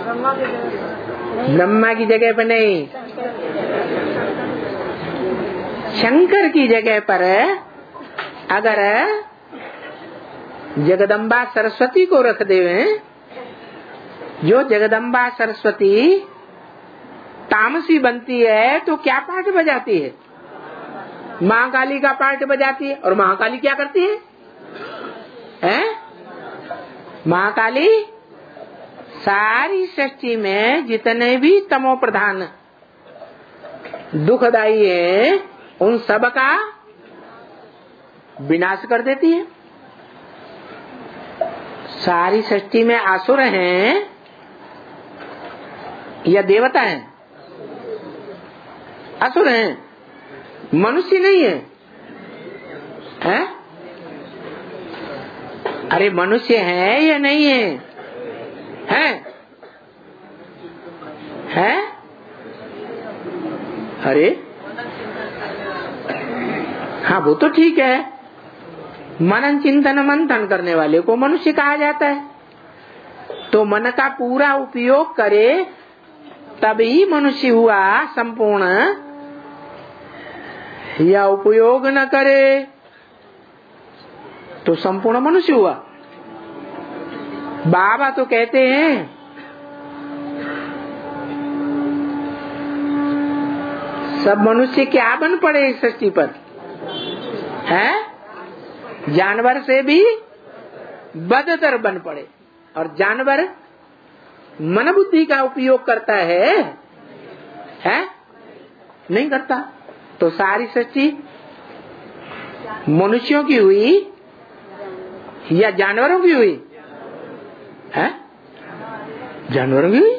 ब्रह्मा की जगह पर नहीं, शंकर की जगह पर अगर जगदम्बा सरस्वती को रख देवे, जो जगदम्बा सरस्वती तामसी बनती है तो क्या पार्ट बजाती है? महाकाली का पार्ट बजाती है। और महाकाली क्या करती है? महाकाली सारी सृष्टि में जितने भी तमो प्रधान दुखदाई है उन सब का विनाश कर देती है। सारी सृष्टि में असुर हैं या देवता हैं? असुर हैं, मनुष्य नहीं है, हैं? अरे मनुष्य है या नहीं है? हैं? अरे हाँ वो तो ठीक है, मनन चिंतन मंथन करने वाले को मनुष्य कहा जाता है। तो मन का पूरा उपयोग करे तभी मनुष्य हुआ संपूर्ण, या उपयोग न करे तो संपूर्ण मनुष्य हुआ। बाबा तो कहते हैं सब मनुष्य क्या बन पड़े इस सृष्टि पर, है जानवर से भी बदतर बन पड़े। और जानवर मन बुद्धि का उपयोग करता है नहीं करता। तो सारी सृष्टि मनुष्यों की हुई या जानवरों की हुई? है जानवरों की हुई,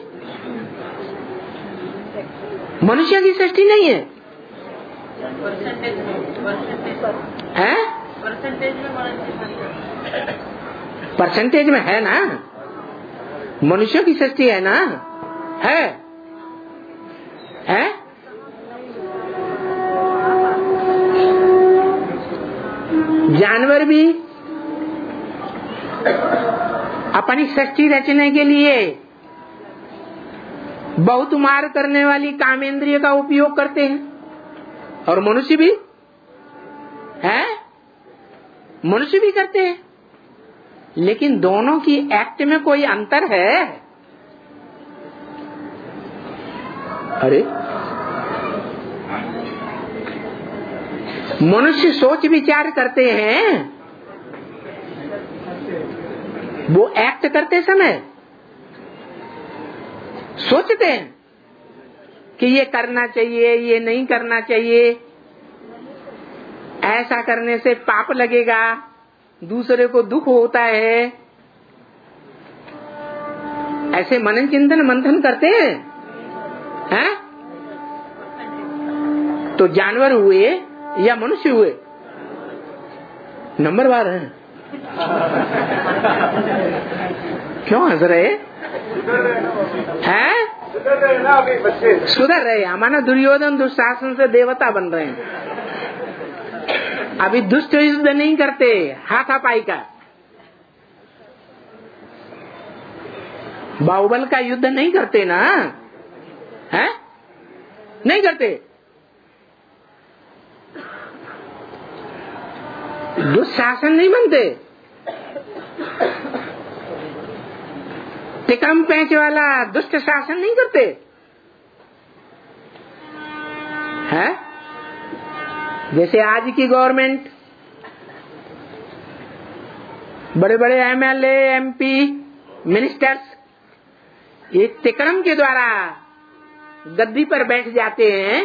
मनुष्य की सृष्टि नहीं है। परसेंटेज में है ना, मनुष्यों की सृष्टि है ना, है जानवर भी अपनी सृष्टि रचने के लिए बहुत मार करने वाली कामेंद्रिय का उपयोग करते हैं, और मनुष्य भी करते हैं। लेकिन दोनों की एक्ट में कोई अंतर है? अरे मनुष्य सोच विचार करते हैं, वो एक्ट करते समय सोचते हैं कि ये करना चाहिए, ये नहीं करना चाहिए, ऐसा करने से पाप लगेगा, दूसरे को दुख होता है। ऐसे मनन चिंतन मंथन करते हैं? तो जानवर हुए या मनुष्य हुए? नंबरवार है। क्यों हंस रहे हैं? सुधर रहे। हमारा दुर्योधन दुशासन से देवता बन रहे हैं। अभी दुष्ट युद्ध नहीं करते हाथापाई का, बाहुबल का युद्ध नहीं करते ना, नहीं करते। दुशासन नहीं बनते। तिकम पैंच वाला दुष्ट शासन नहीं करते है। जैसे आज की गवर्नमेंट, बड़े बड़े एमएलए, एमपी, मिनिस्टर्स, ये तिक्रम के द्वारा गद्दी पर बैठ जाते हैं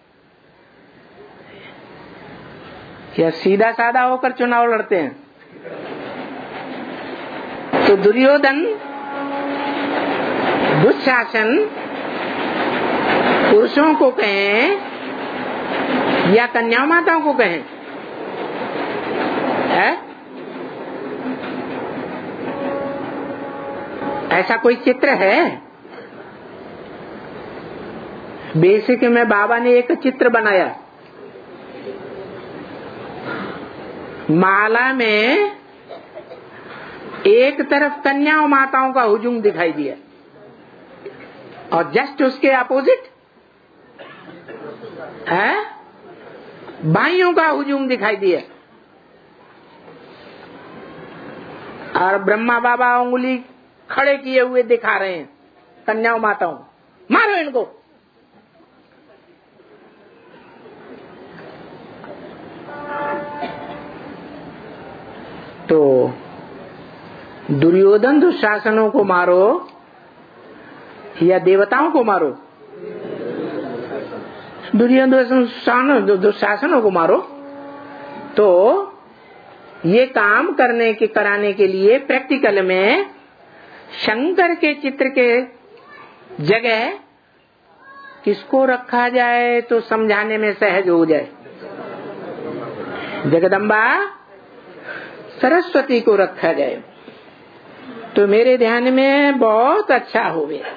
या सीधा साधा होकर चुनाव लड़ते हैं। तो दुर्योधन दुशासन पुरुषों को कहें या कन्या माताओं को कहें, ऐसा कोई चित्र है? बेसिक में बाबा ने एक चित्र बनाया। माला में एक तरफ कन्या माताओं का हुजूम दिखाई दिया और जस्ट उसके अपोजिट भाइयों का हुजूम दिखाई दिया। और ब्रह्मा बाबा उंगली खड़े किए हुए दिखा रहे हैं कन्या माताओं, मारो इनको। तो दुर्योधन दुशासनों को मारो या देवताओं को मारो? दुर्योधन दुशासनों को मारो। तो ये काम कराने के लिए प्रैक्टिकल में शंकर के चित्र के जगह किसको रखा जाए तो समझाने में सहज हो जाए? जगदम्बा सरस्वती को रखा जाए तो मेरे ध्यान में बहुत अच्छा हो गया।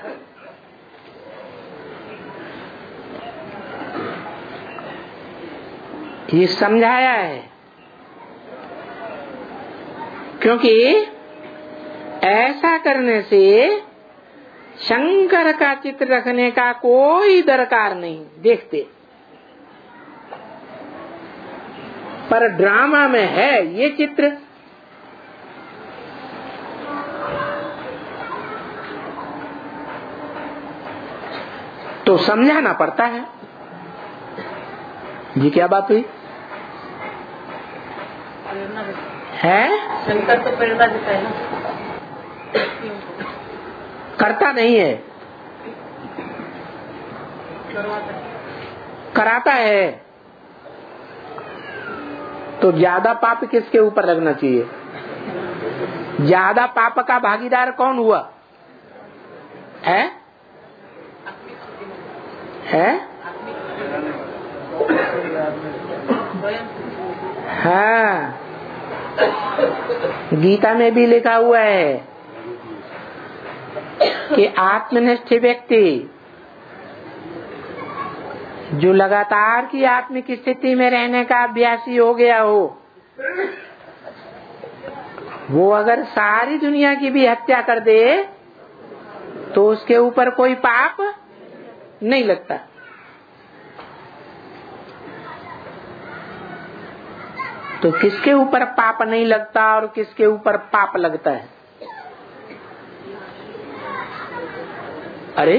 ये समझाया है क्योंकि ऐसा करने से शंकर का चित्र रखने का कोई दरकार नहीं देखते, पर ड्रामा में है ये चित्र तो समझाना पड़ता है। जी क्या बात हुई है? शंकर तो प्रेरणा देता है ना, करता नहीं है, कराता है। तो ज्यादा पाप किसके ऊपर लगना चाहिए? ज्यादा पाप का भागीदार कौन हुआ है? हाँ, गीता में भी लिखा हुआ है कि आत्मनिष्ठ व्यक्ति जो लगातार की आत्मिक स्थिति में रहने का अभ्यासी हो गया हो, वो अगर सारी दुनिया की भी हत्या कर दे तो उसके ऊपर कोई पाप नहीं लगता। तो किसके ऊपर पाप नहीं लगता और किसके ऊपर पाप लगता है? अरे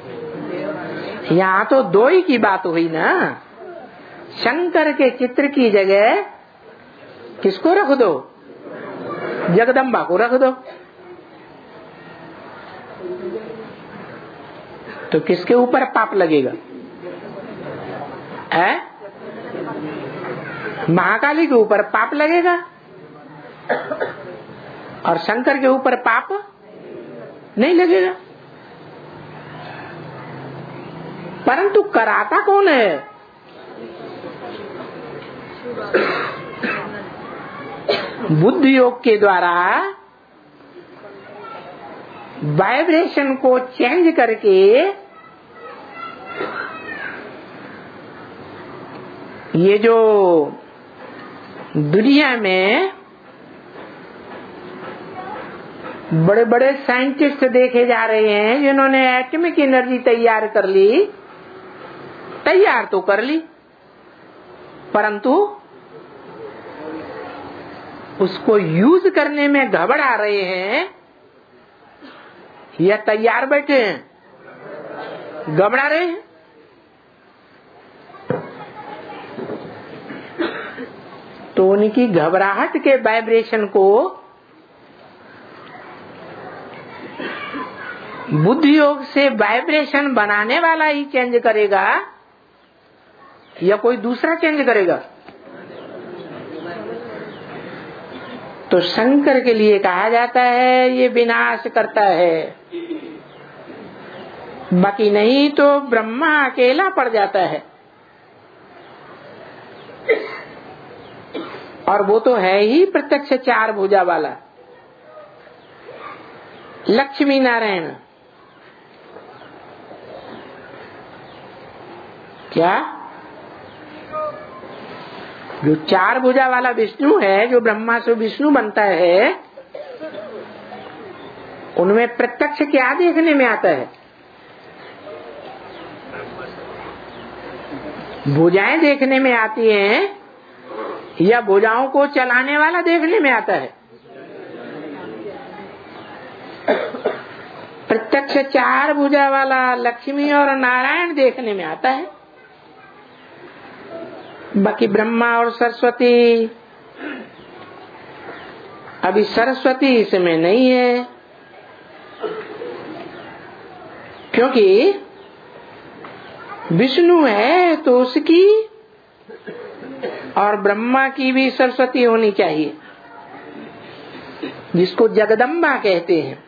यहाँ तो दो ही की बात हुई ना। शंकर के चित्र की जगह किसको रख दो? जगदम्बा को रख दो। तो किसके ऊपर पाप लगेगा? महाकाली के ऊपर पाप लगेगा और शंकर के ऊपर पाप नहीं लगेगा। परंतु कराता कौन है? बुद्धि योग के द्वारा वाइब्रेशन को चेंज करके ये जो दुनिया में बड़े बड़े साइंटिस्ट देखे जा रहे हैं जिन्होंने एटॉमिक एनर्जी तैयार कर ली, तैयार तो कर ली, परंतु उसको यूज करने में घबरा रहे हैं या तैयार बैठे हैं? घबरा रहे हैं। तो उनकी घबराहट के वाइब्रेशन को बुद्धि योग से वाइब्रेशन बनाने वाला ही चेंज करेगा या कोई दूसरा चेंज करेगा? तो शंकर के लिए कहा जाता है ये विनाश करता है, बाकी नहीं तो ब्रह्मा अकेला पड़ जाता है। और वो तो है ही प्रत्यक्ष चार भुजा वाला लक्ष्मी नारायण। क्या जो चार भुजा वाला विष्णु है, जो ब्रह्मा से विष्णु बनता है, उनमें प्रत्यक्ष क्या देखने में आता है? भुजाएं देखने में आती हैं या भुजाओं को चलाने वाला देखने में आता है? प्रत्यक्ष चार भुजा वाला लक्ष्मी और नारायण देखने में आता है, बाकी ब्रह्मा और सरस्वती, अभी सरस्वती इसमें नहीं है, क्योंकि विष्णु है तो उसकी और ब्रह्मा की भी सरस्वती होनी चाहिए, जिसको जगदम्बा कहते हैं।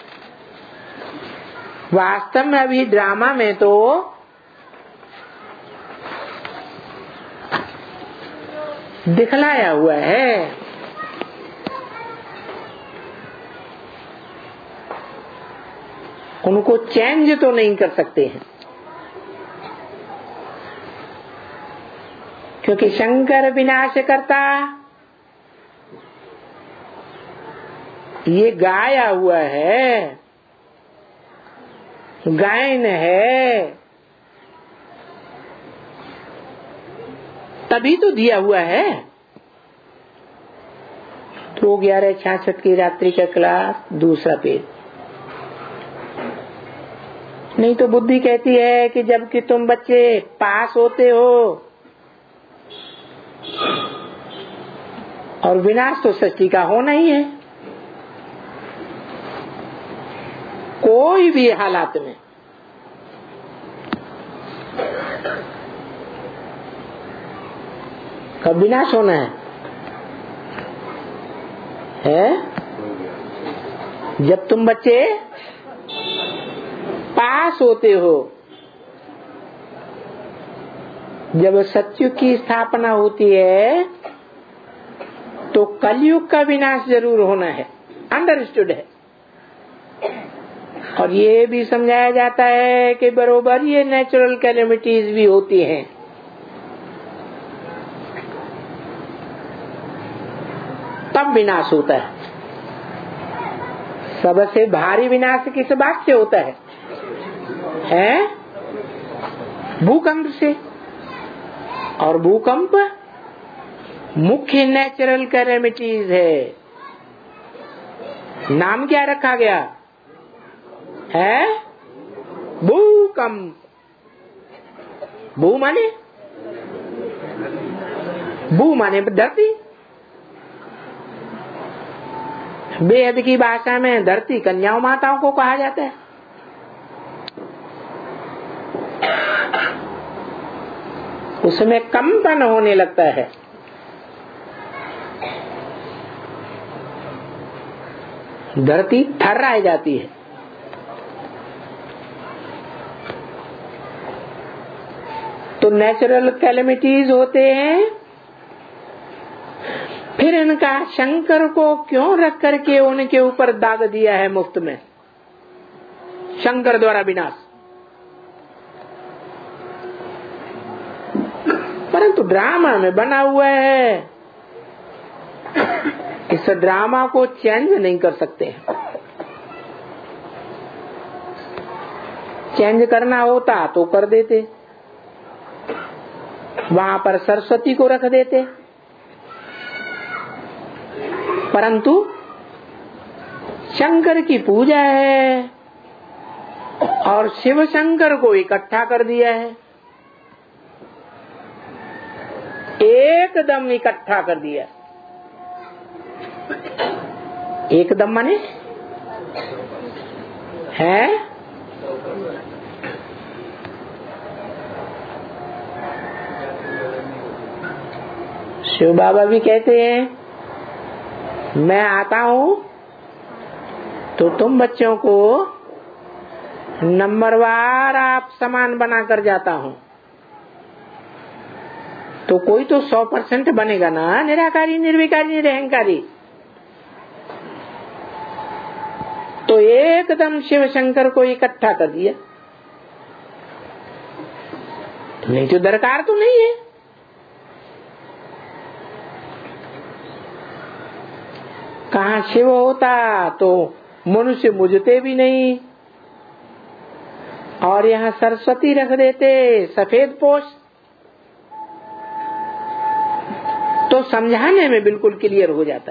वास्तव में अभी ड्रामा में तो दिखलाया हुआ है, उनको चेंज तो नहीं कर सकते हैं, क्योंकि शंकर विनाश करता ये गाया हुआ है, गायन है, तभी तो दिया हुआ है। तो 1166 की रात्रि का क्लास दूसरा पेज। नहीं तो बुद्धि कहती है कि जबकि तुम बच्चे पास होते हो और विनाश तो सृष्टि का होना ही है, कोई भी हालात में। कब विनाश होना है? जब तुम बच्चे पास होते हो, जब सतयुग की स्थापना होती है तो कलयुग का विनाश जरूर होना है, अंडरस्टूड है। और ये भी समझाया जाता है कि बरोबर ये नेचुरल कैलेमिटीज भी होती हैं। तब विनाश होता है। सबसे भारी विनाश किस बात से होता है? भूकंप से। और भूकंप मुख्य नेचुरल कैलेमिटीज है। नाम क्या रखा गया है? भूकंप। भू माने धरती। वेद की भाषा में धरती कन्याओं माताओं को कहा जाता है। उसमें कंपन होने लगता है। धरती थर्राई जाती है। तो नेचुरल कैलेमिटीज होते हैं, फिर इनका शंकर को क्यों रख करके उनके ऊपर दाग दिया है मुफ्त में? शंकर द्वारा विनाश। परंतु ड्रामा में बना हुआ है, इस ड्रामा को चेंज नहीं कर सकते। चेंज करना होता तो कर देते, वहां पर सरस्वती को रख देते। परंतु शंकर की पूजा है और शिव शंकर को इकट्ठा कर दिया है, एकदम इकट्ठा कर दिया। एकदम माने है शिव बाबा भी कहते हैं, मैं आता हूँ तो तुम बच्चों को नंबरवार आप समान बनाकर जाता हूँ। तो कोई तो 100% बनेगा ना, निराकारी निर्विकारी निरहंकारी। तो एकदम शिव शंकर को इकट्ठा कर दिया। नहीं तो दरकार तो नहीं है। कहाँ शिव होता तो मनुष्य मुझते भी नहीं, और यहाँ सरस्वती रख देते सफेद पोष, तो समझाने में बिल्कुल क्लियर हो जाता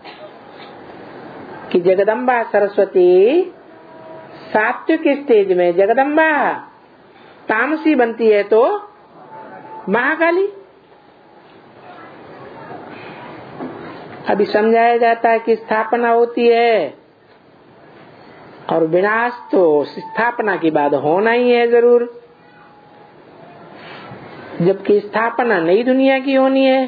कि जगदम्बा सरस्वती सात्विक स्टेज में जगदम्बा, तामसी बनती है तो महाकाली। अभी समझाया जाता है कि स्थापना होती है और विनाश तो स्थापना के बाद होना ही है जरूर, जबकि स्थापना नई दुनिया की होनी है।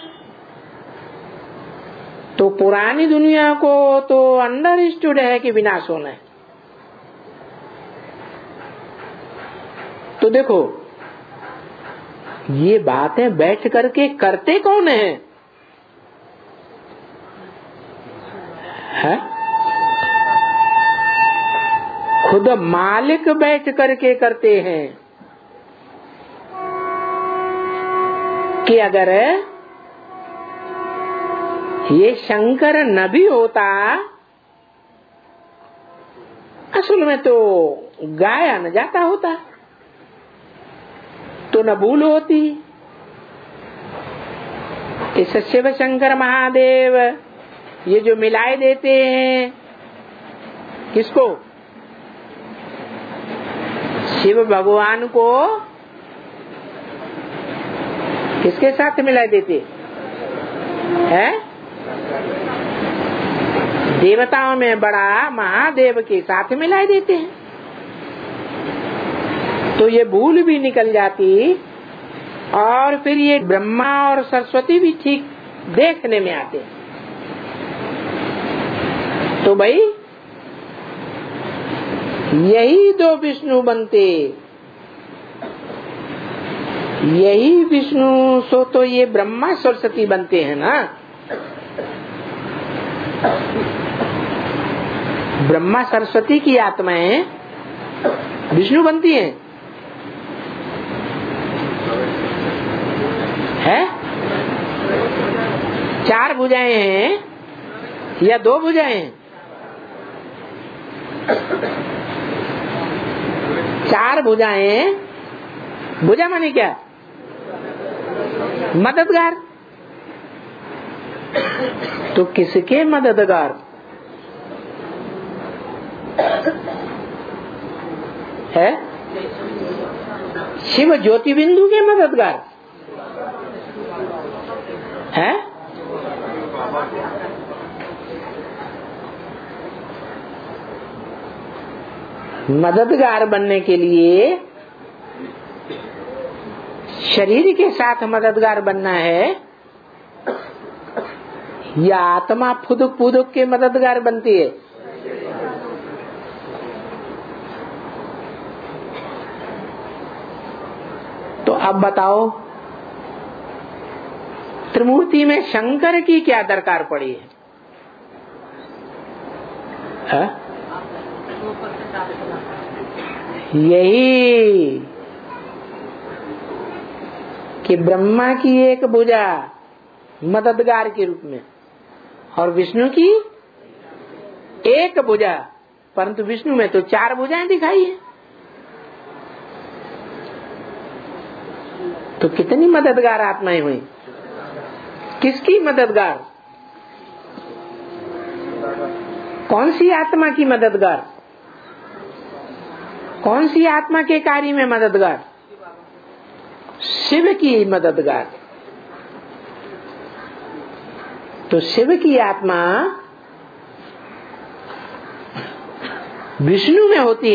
तो पुरानी दुनिया को तो अंडरस्टूड है कि विनाश होना है। तो देखो ये बातें बैठ करके करते कौन है? खुद मालिक बैठ करके करते हैं कि अगर ये शंकर नबी होता, असल में तो गाया न जाता होता, तो न भूल होती। इस शिव शंकर महादेव ये जो मिलाए देते हैं, किसको? शिव भगवान को किसके साथ मिला देते हैं? देवताओं में बड़ा महादेव के साथ मिला देते हैं। तो ये भूल भी निकल जाती और फिर ये ब्रह्मा और सरस्वती भी ठीक देखने में आते। तो भाई यही दो विष्णु बनते, यही विष्णु सो तो ये ब्रह्मा सरस्वती बनते हैं ना। ब्रह्मा सरस्वती की आत्माएं विष्णु बनती हैं, है? 4 भुजाएं हैं या 2 भुजाएं हैं? 4 भुजाएं। भुजा माने क्या? मददगार। तो किसके मददगार है? शिव ज्योति बिंदु के मददगार है। मददगार बनने के लिए शरीर के साथ मददगार बनना है या आत्मा फुदुक फुदुक के मददगार बनती है? तो अब बताओ त्रिमूर्ति में शंकर की क्या दरकार पड़ी है? यही कि ब्रह्मा की एक भुजा मददगार के रूप में और विष्णु की एक भुजा, परंतु विष्णु में तो 4 भुजाएं दिखाई है। तो कितनी मददगार आत्माएं हुई? किसकी मददगार? कौन सी आत्मा की मददगार? कौन सी आत्मा के कार्य में मददगार? शिव की मददगार। तो शिव की आत्मा विष्णु में होती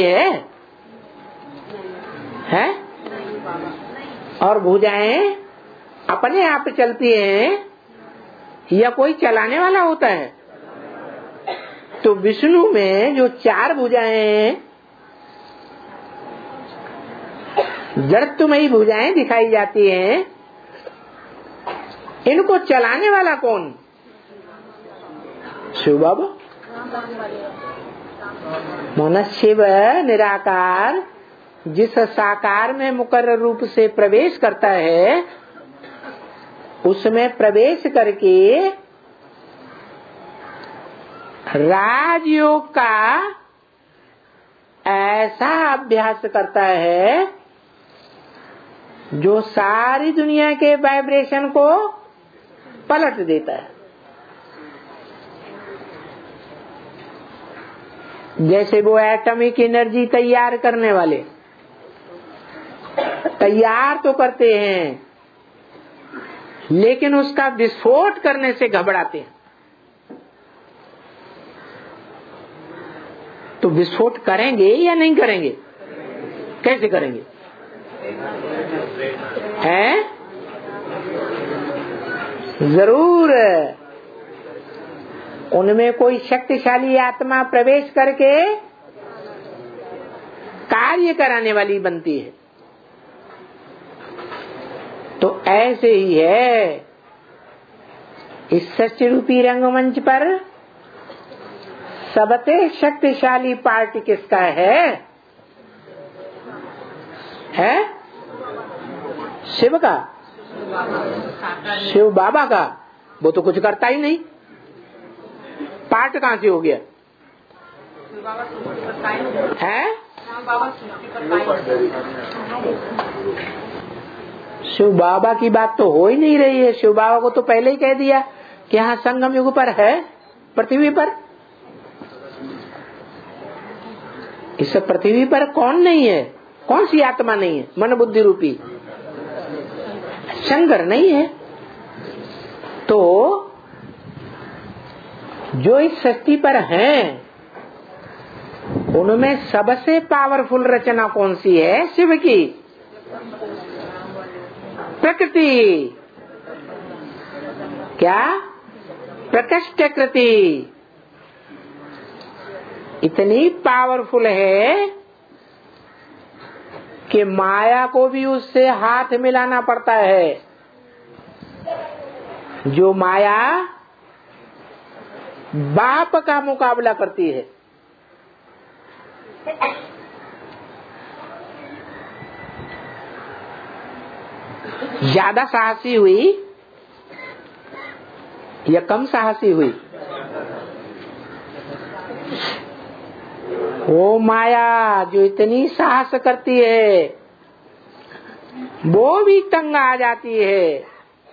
है? और भुजाएं अपने आप चलती हैं या कोई चलाने वाला होता है? तो विष्णु में जो 4 भुजाएं जड़त्वमयी भुजाएं दिखाई जाती हैं, इनको चलाने वाला कौन? शिव बाबा। मन शिव निराकार जिस साकार में मुकर्रर रूप से प्रवेश करता है, उसमें प्रवेश करके राजयोग का ऐसा अभ्यास करता है जो सारी दुनिया के वाइब्रेशन को पलट देता है। जैसे वो एटॉमिक एनर्जी तैयार करने वाले तैयार तो करते हैं, लेकिन उसका विस्फोट करने से घबराते हैं। तो विस्फोट करेंगे या नहीं करेंगे? कैसे करेंगे? हैं? जरूर उनमें कोई शक्तिशाली आत्मा प्रवेश करके कार्य कराने वाली बनती है। तो ऐसे ही है, इस सच्च रूपी रंगमंच पर सबसे शक्तिशाली पार्टी किसका है? शिव का, शिव बाबा का। वो तो कुछ करता ही नहीं, पार्ट कहाँ से हो गया? है? शिव बाबा की बात तो हो ही नहीं रही है। शिव बाबा को तो पहले ही कह दिया कि यहाँ संगम युग पर है, पृथ्वी पर। इस पृथ्वी पर कौन नहीं है? कौन सी आत्मा नहीं है? मन बुद्धि रूपी शंकर नहीं है। तो जो इस सृष्टि पर हैं उनमें सबसे पावरफुल रचना कौन सी है? शिव की प्रकृति। क्या? प्रकृष्ट कृति इतनी पावरफुल है कि माया को भी उससे हाथ मिलाना पड़ता है। जो माया बाप का मुकाबला करती है, ज्यादा साहसी हुई या कम साहसी हुई? वो माया जो इतनी साहस करती है वो भी तंग आ जाती है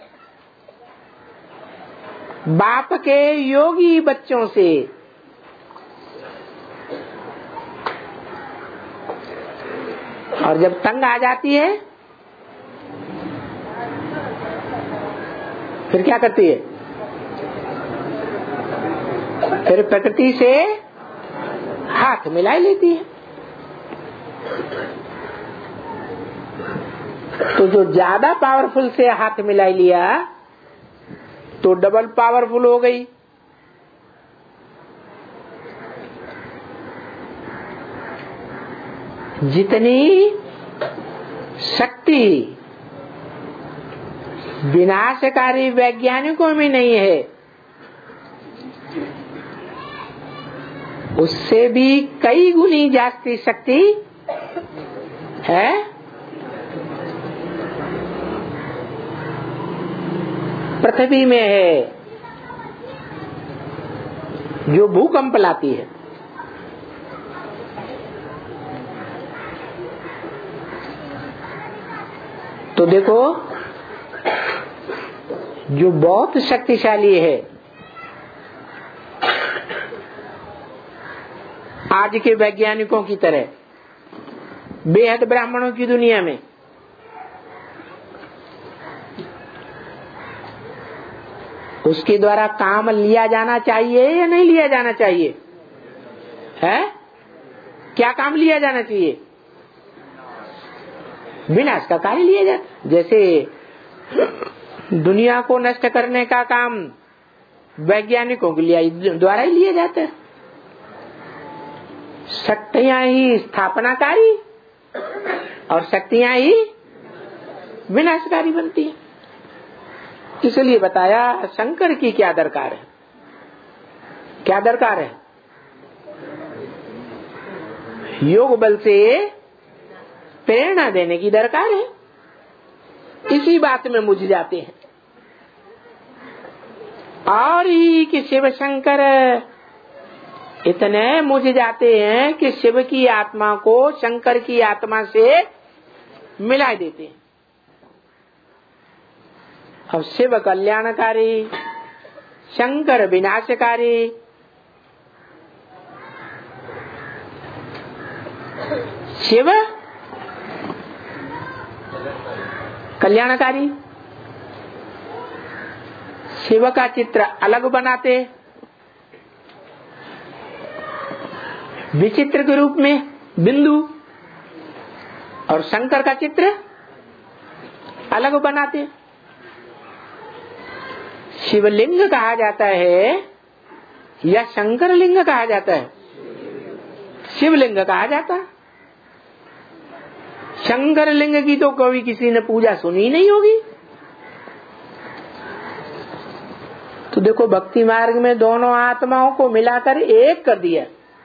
बाप के योगी बच्चों से। और जब तंग आ जाती है फिर क्या करती है? फिर प्रकृति से हाथ मिला लेती है। तो जो ज्यादा पावरफुल से हाथ मिला लिया तो डबल पावरफुल हो गई। जितनी शक्ति विनाशकारी वैज्ञानिकों में नहीं है उससे भी कई गुनी जास्ती शक्ति है पृथ्वी में है, जो भूकंप लाती है। तो देखो जो बहुत शक्तिशाली है आज के वैज्ञानिकों की तरह बेहद ब्राह्मणों की दुनिया में उसके द्वारा काम लिया जाना चाहिए या नहीं लिया जाना चाहिए? है क्या काम लिया जाना चाहिए? विनाश का कार्य लिया जाता। जैसे दुनिया को नष्ट करने का काम वैज्ञानिकों के द्वारा ही लिया जाता है। शक्तियां ही स्थापनाकारी और शक्तियां ही विनाशकारी बनती है। इसलिए बताया शंकर की क्या दरकार है? क्या दरकार है? योग बल से प्रेरणा देने की दरकार है। इसी बात में मुझ जाते हैं और ही कि शिव शंकर इतने मुझ जाते हैं कि शिव की आत्मा को शंकर की आत्मा से मिला देते हैं। अब शिव कल्याणकारी, शंकर विनाशकारी। शिव कल्याणकारी, शिव का चित्र अलग बनाते विचित्र के रूप में बिंदु, और शंकर का चित्र अलग बनाते। शिवलिंग कहा जाता है या शंकर लिंग कहा जाता है? शिवलिंग कहा जाता है। शंकर लिंग की तो कभी किसी ने पूजा सुनी नहीं होगी। तो देखो भक्ति मार्ग में दोनों आत्माओं को मिलाकर एक कर दिया।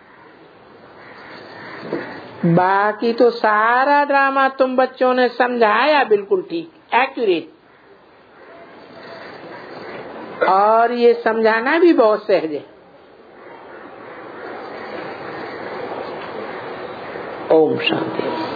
बाकी तो सारा ड्रामा तुम बच्चों ने समझाया बिल्कुल ठीक, एक्यूरेट, और ये समझाना भी बहुत सहज है। ओम शांति।